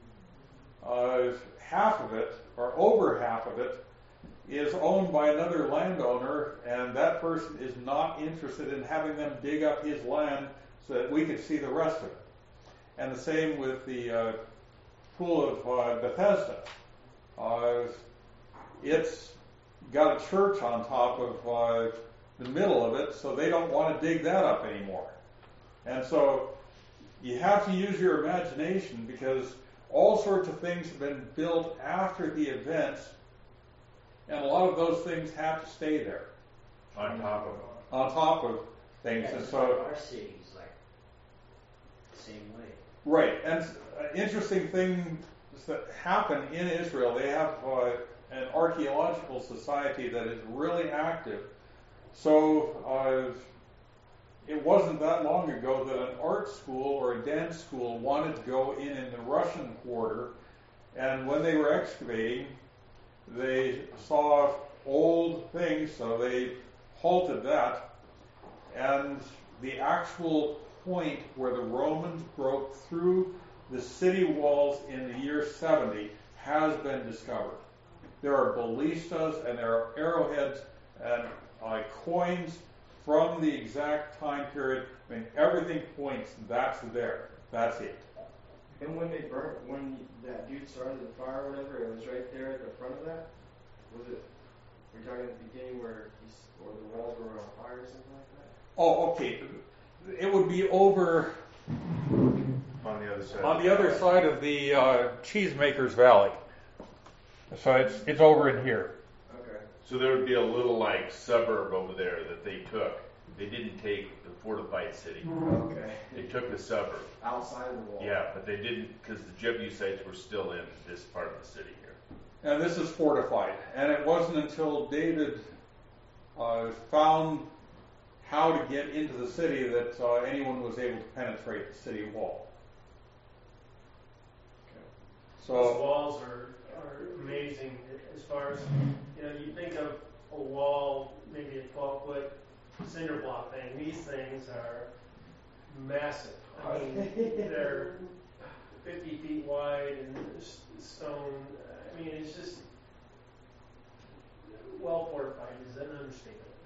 uh, half of it, or over half of it, is owned by another landowner, and that person is not interested in having them dig up his land so that we could see the rest of it. And the same with the uh, Pool of uh, Bethesda. Uh, it's got a church on top of uh, the middle of it, so they don't want to dig that up anymore. And so you have to use your imagination, because all sorts of things have been built after the events, and a lot of those things have to stay there. On top of On top of things. yeah, And it's so, like our city's like the same way. right. And an interesting thing that happen in Israel, they have uh, an archaeological society that is really active. So uh, it wasn't that long ago that an art school or a dance school wanted to go in in the Russian Quarter, and when they were excavating, they saw old things, so they halted that. And the actual point where the Romans broke through the city walls in the year seventy has been discovered. There are ballistas and there are arrowheads and uh, coins from the exact time period. I mean, everything points, that's there. That's it. And when they burnt, when that dude started the fire or whatever, it was right there at the front of that? Was it, we're talking at the beginning where he's, or the walls were on fire or something like that? Oh, okay. It would be over on the other side. on the other side of the uh, Cheesemakers Valley. So it's it's over in here. Okay. So there would be a little like suburb over there that they took. They didn't take the fortified city. Okay. They took the suburb. Outside of the wall. Yeah, but they didn't, because the Jebusites were still in this part of the city here. And this is fortified. And it wasn't until David uh, found how to get into the city that uh, anyone was able to penetrate the city wall. Those So walls are are amazing as far as, you know, you think of a wall, maybe a twelve foot cinder block thing. These things are massive. I mean, they're fifty feet wide and s- stone. I mean, it's just well fortified is an understatement.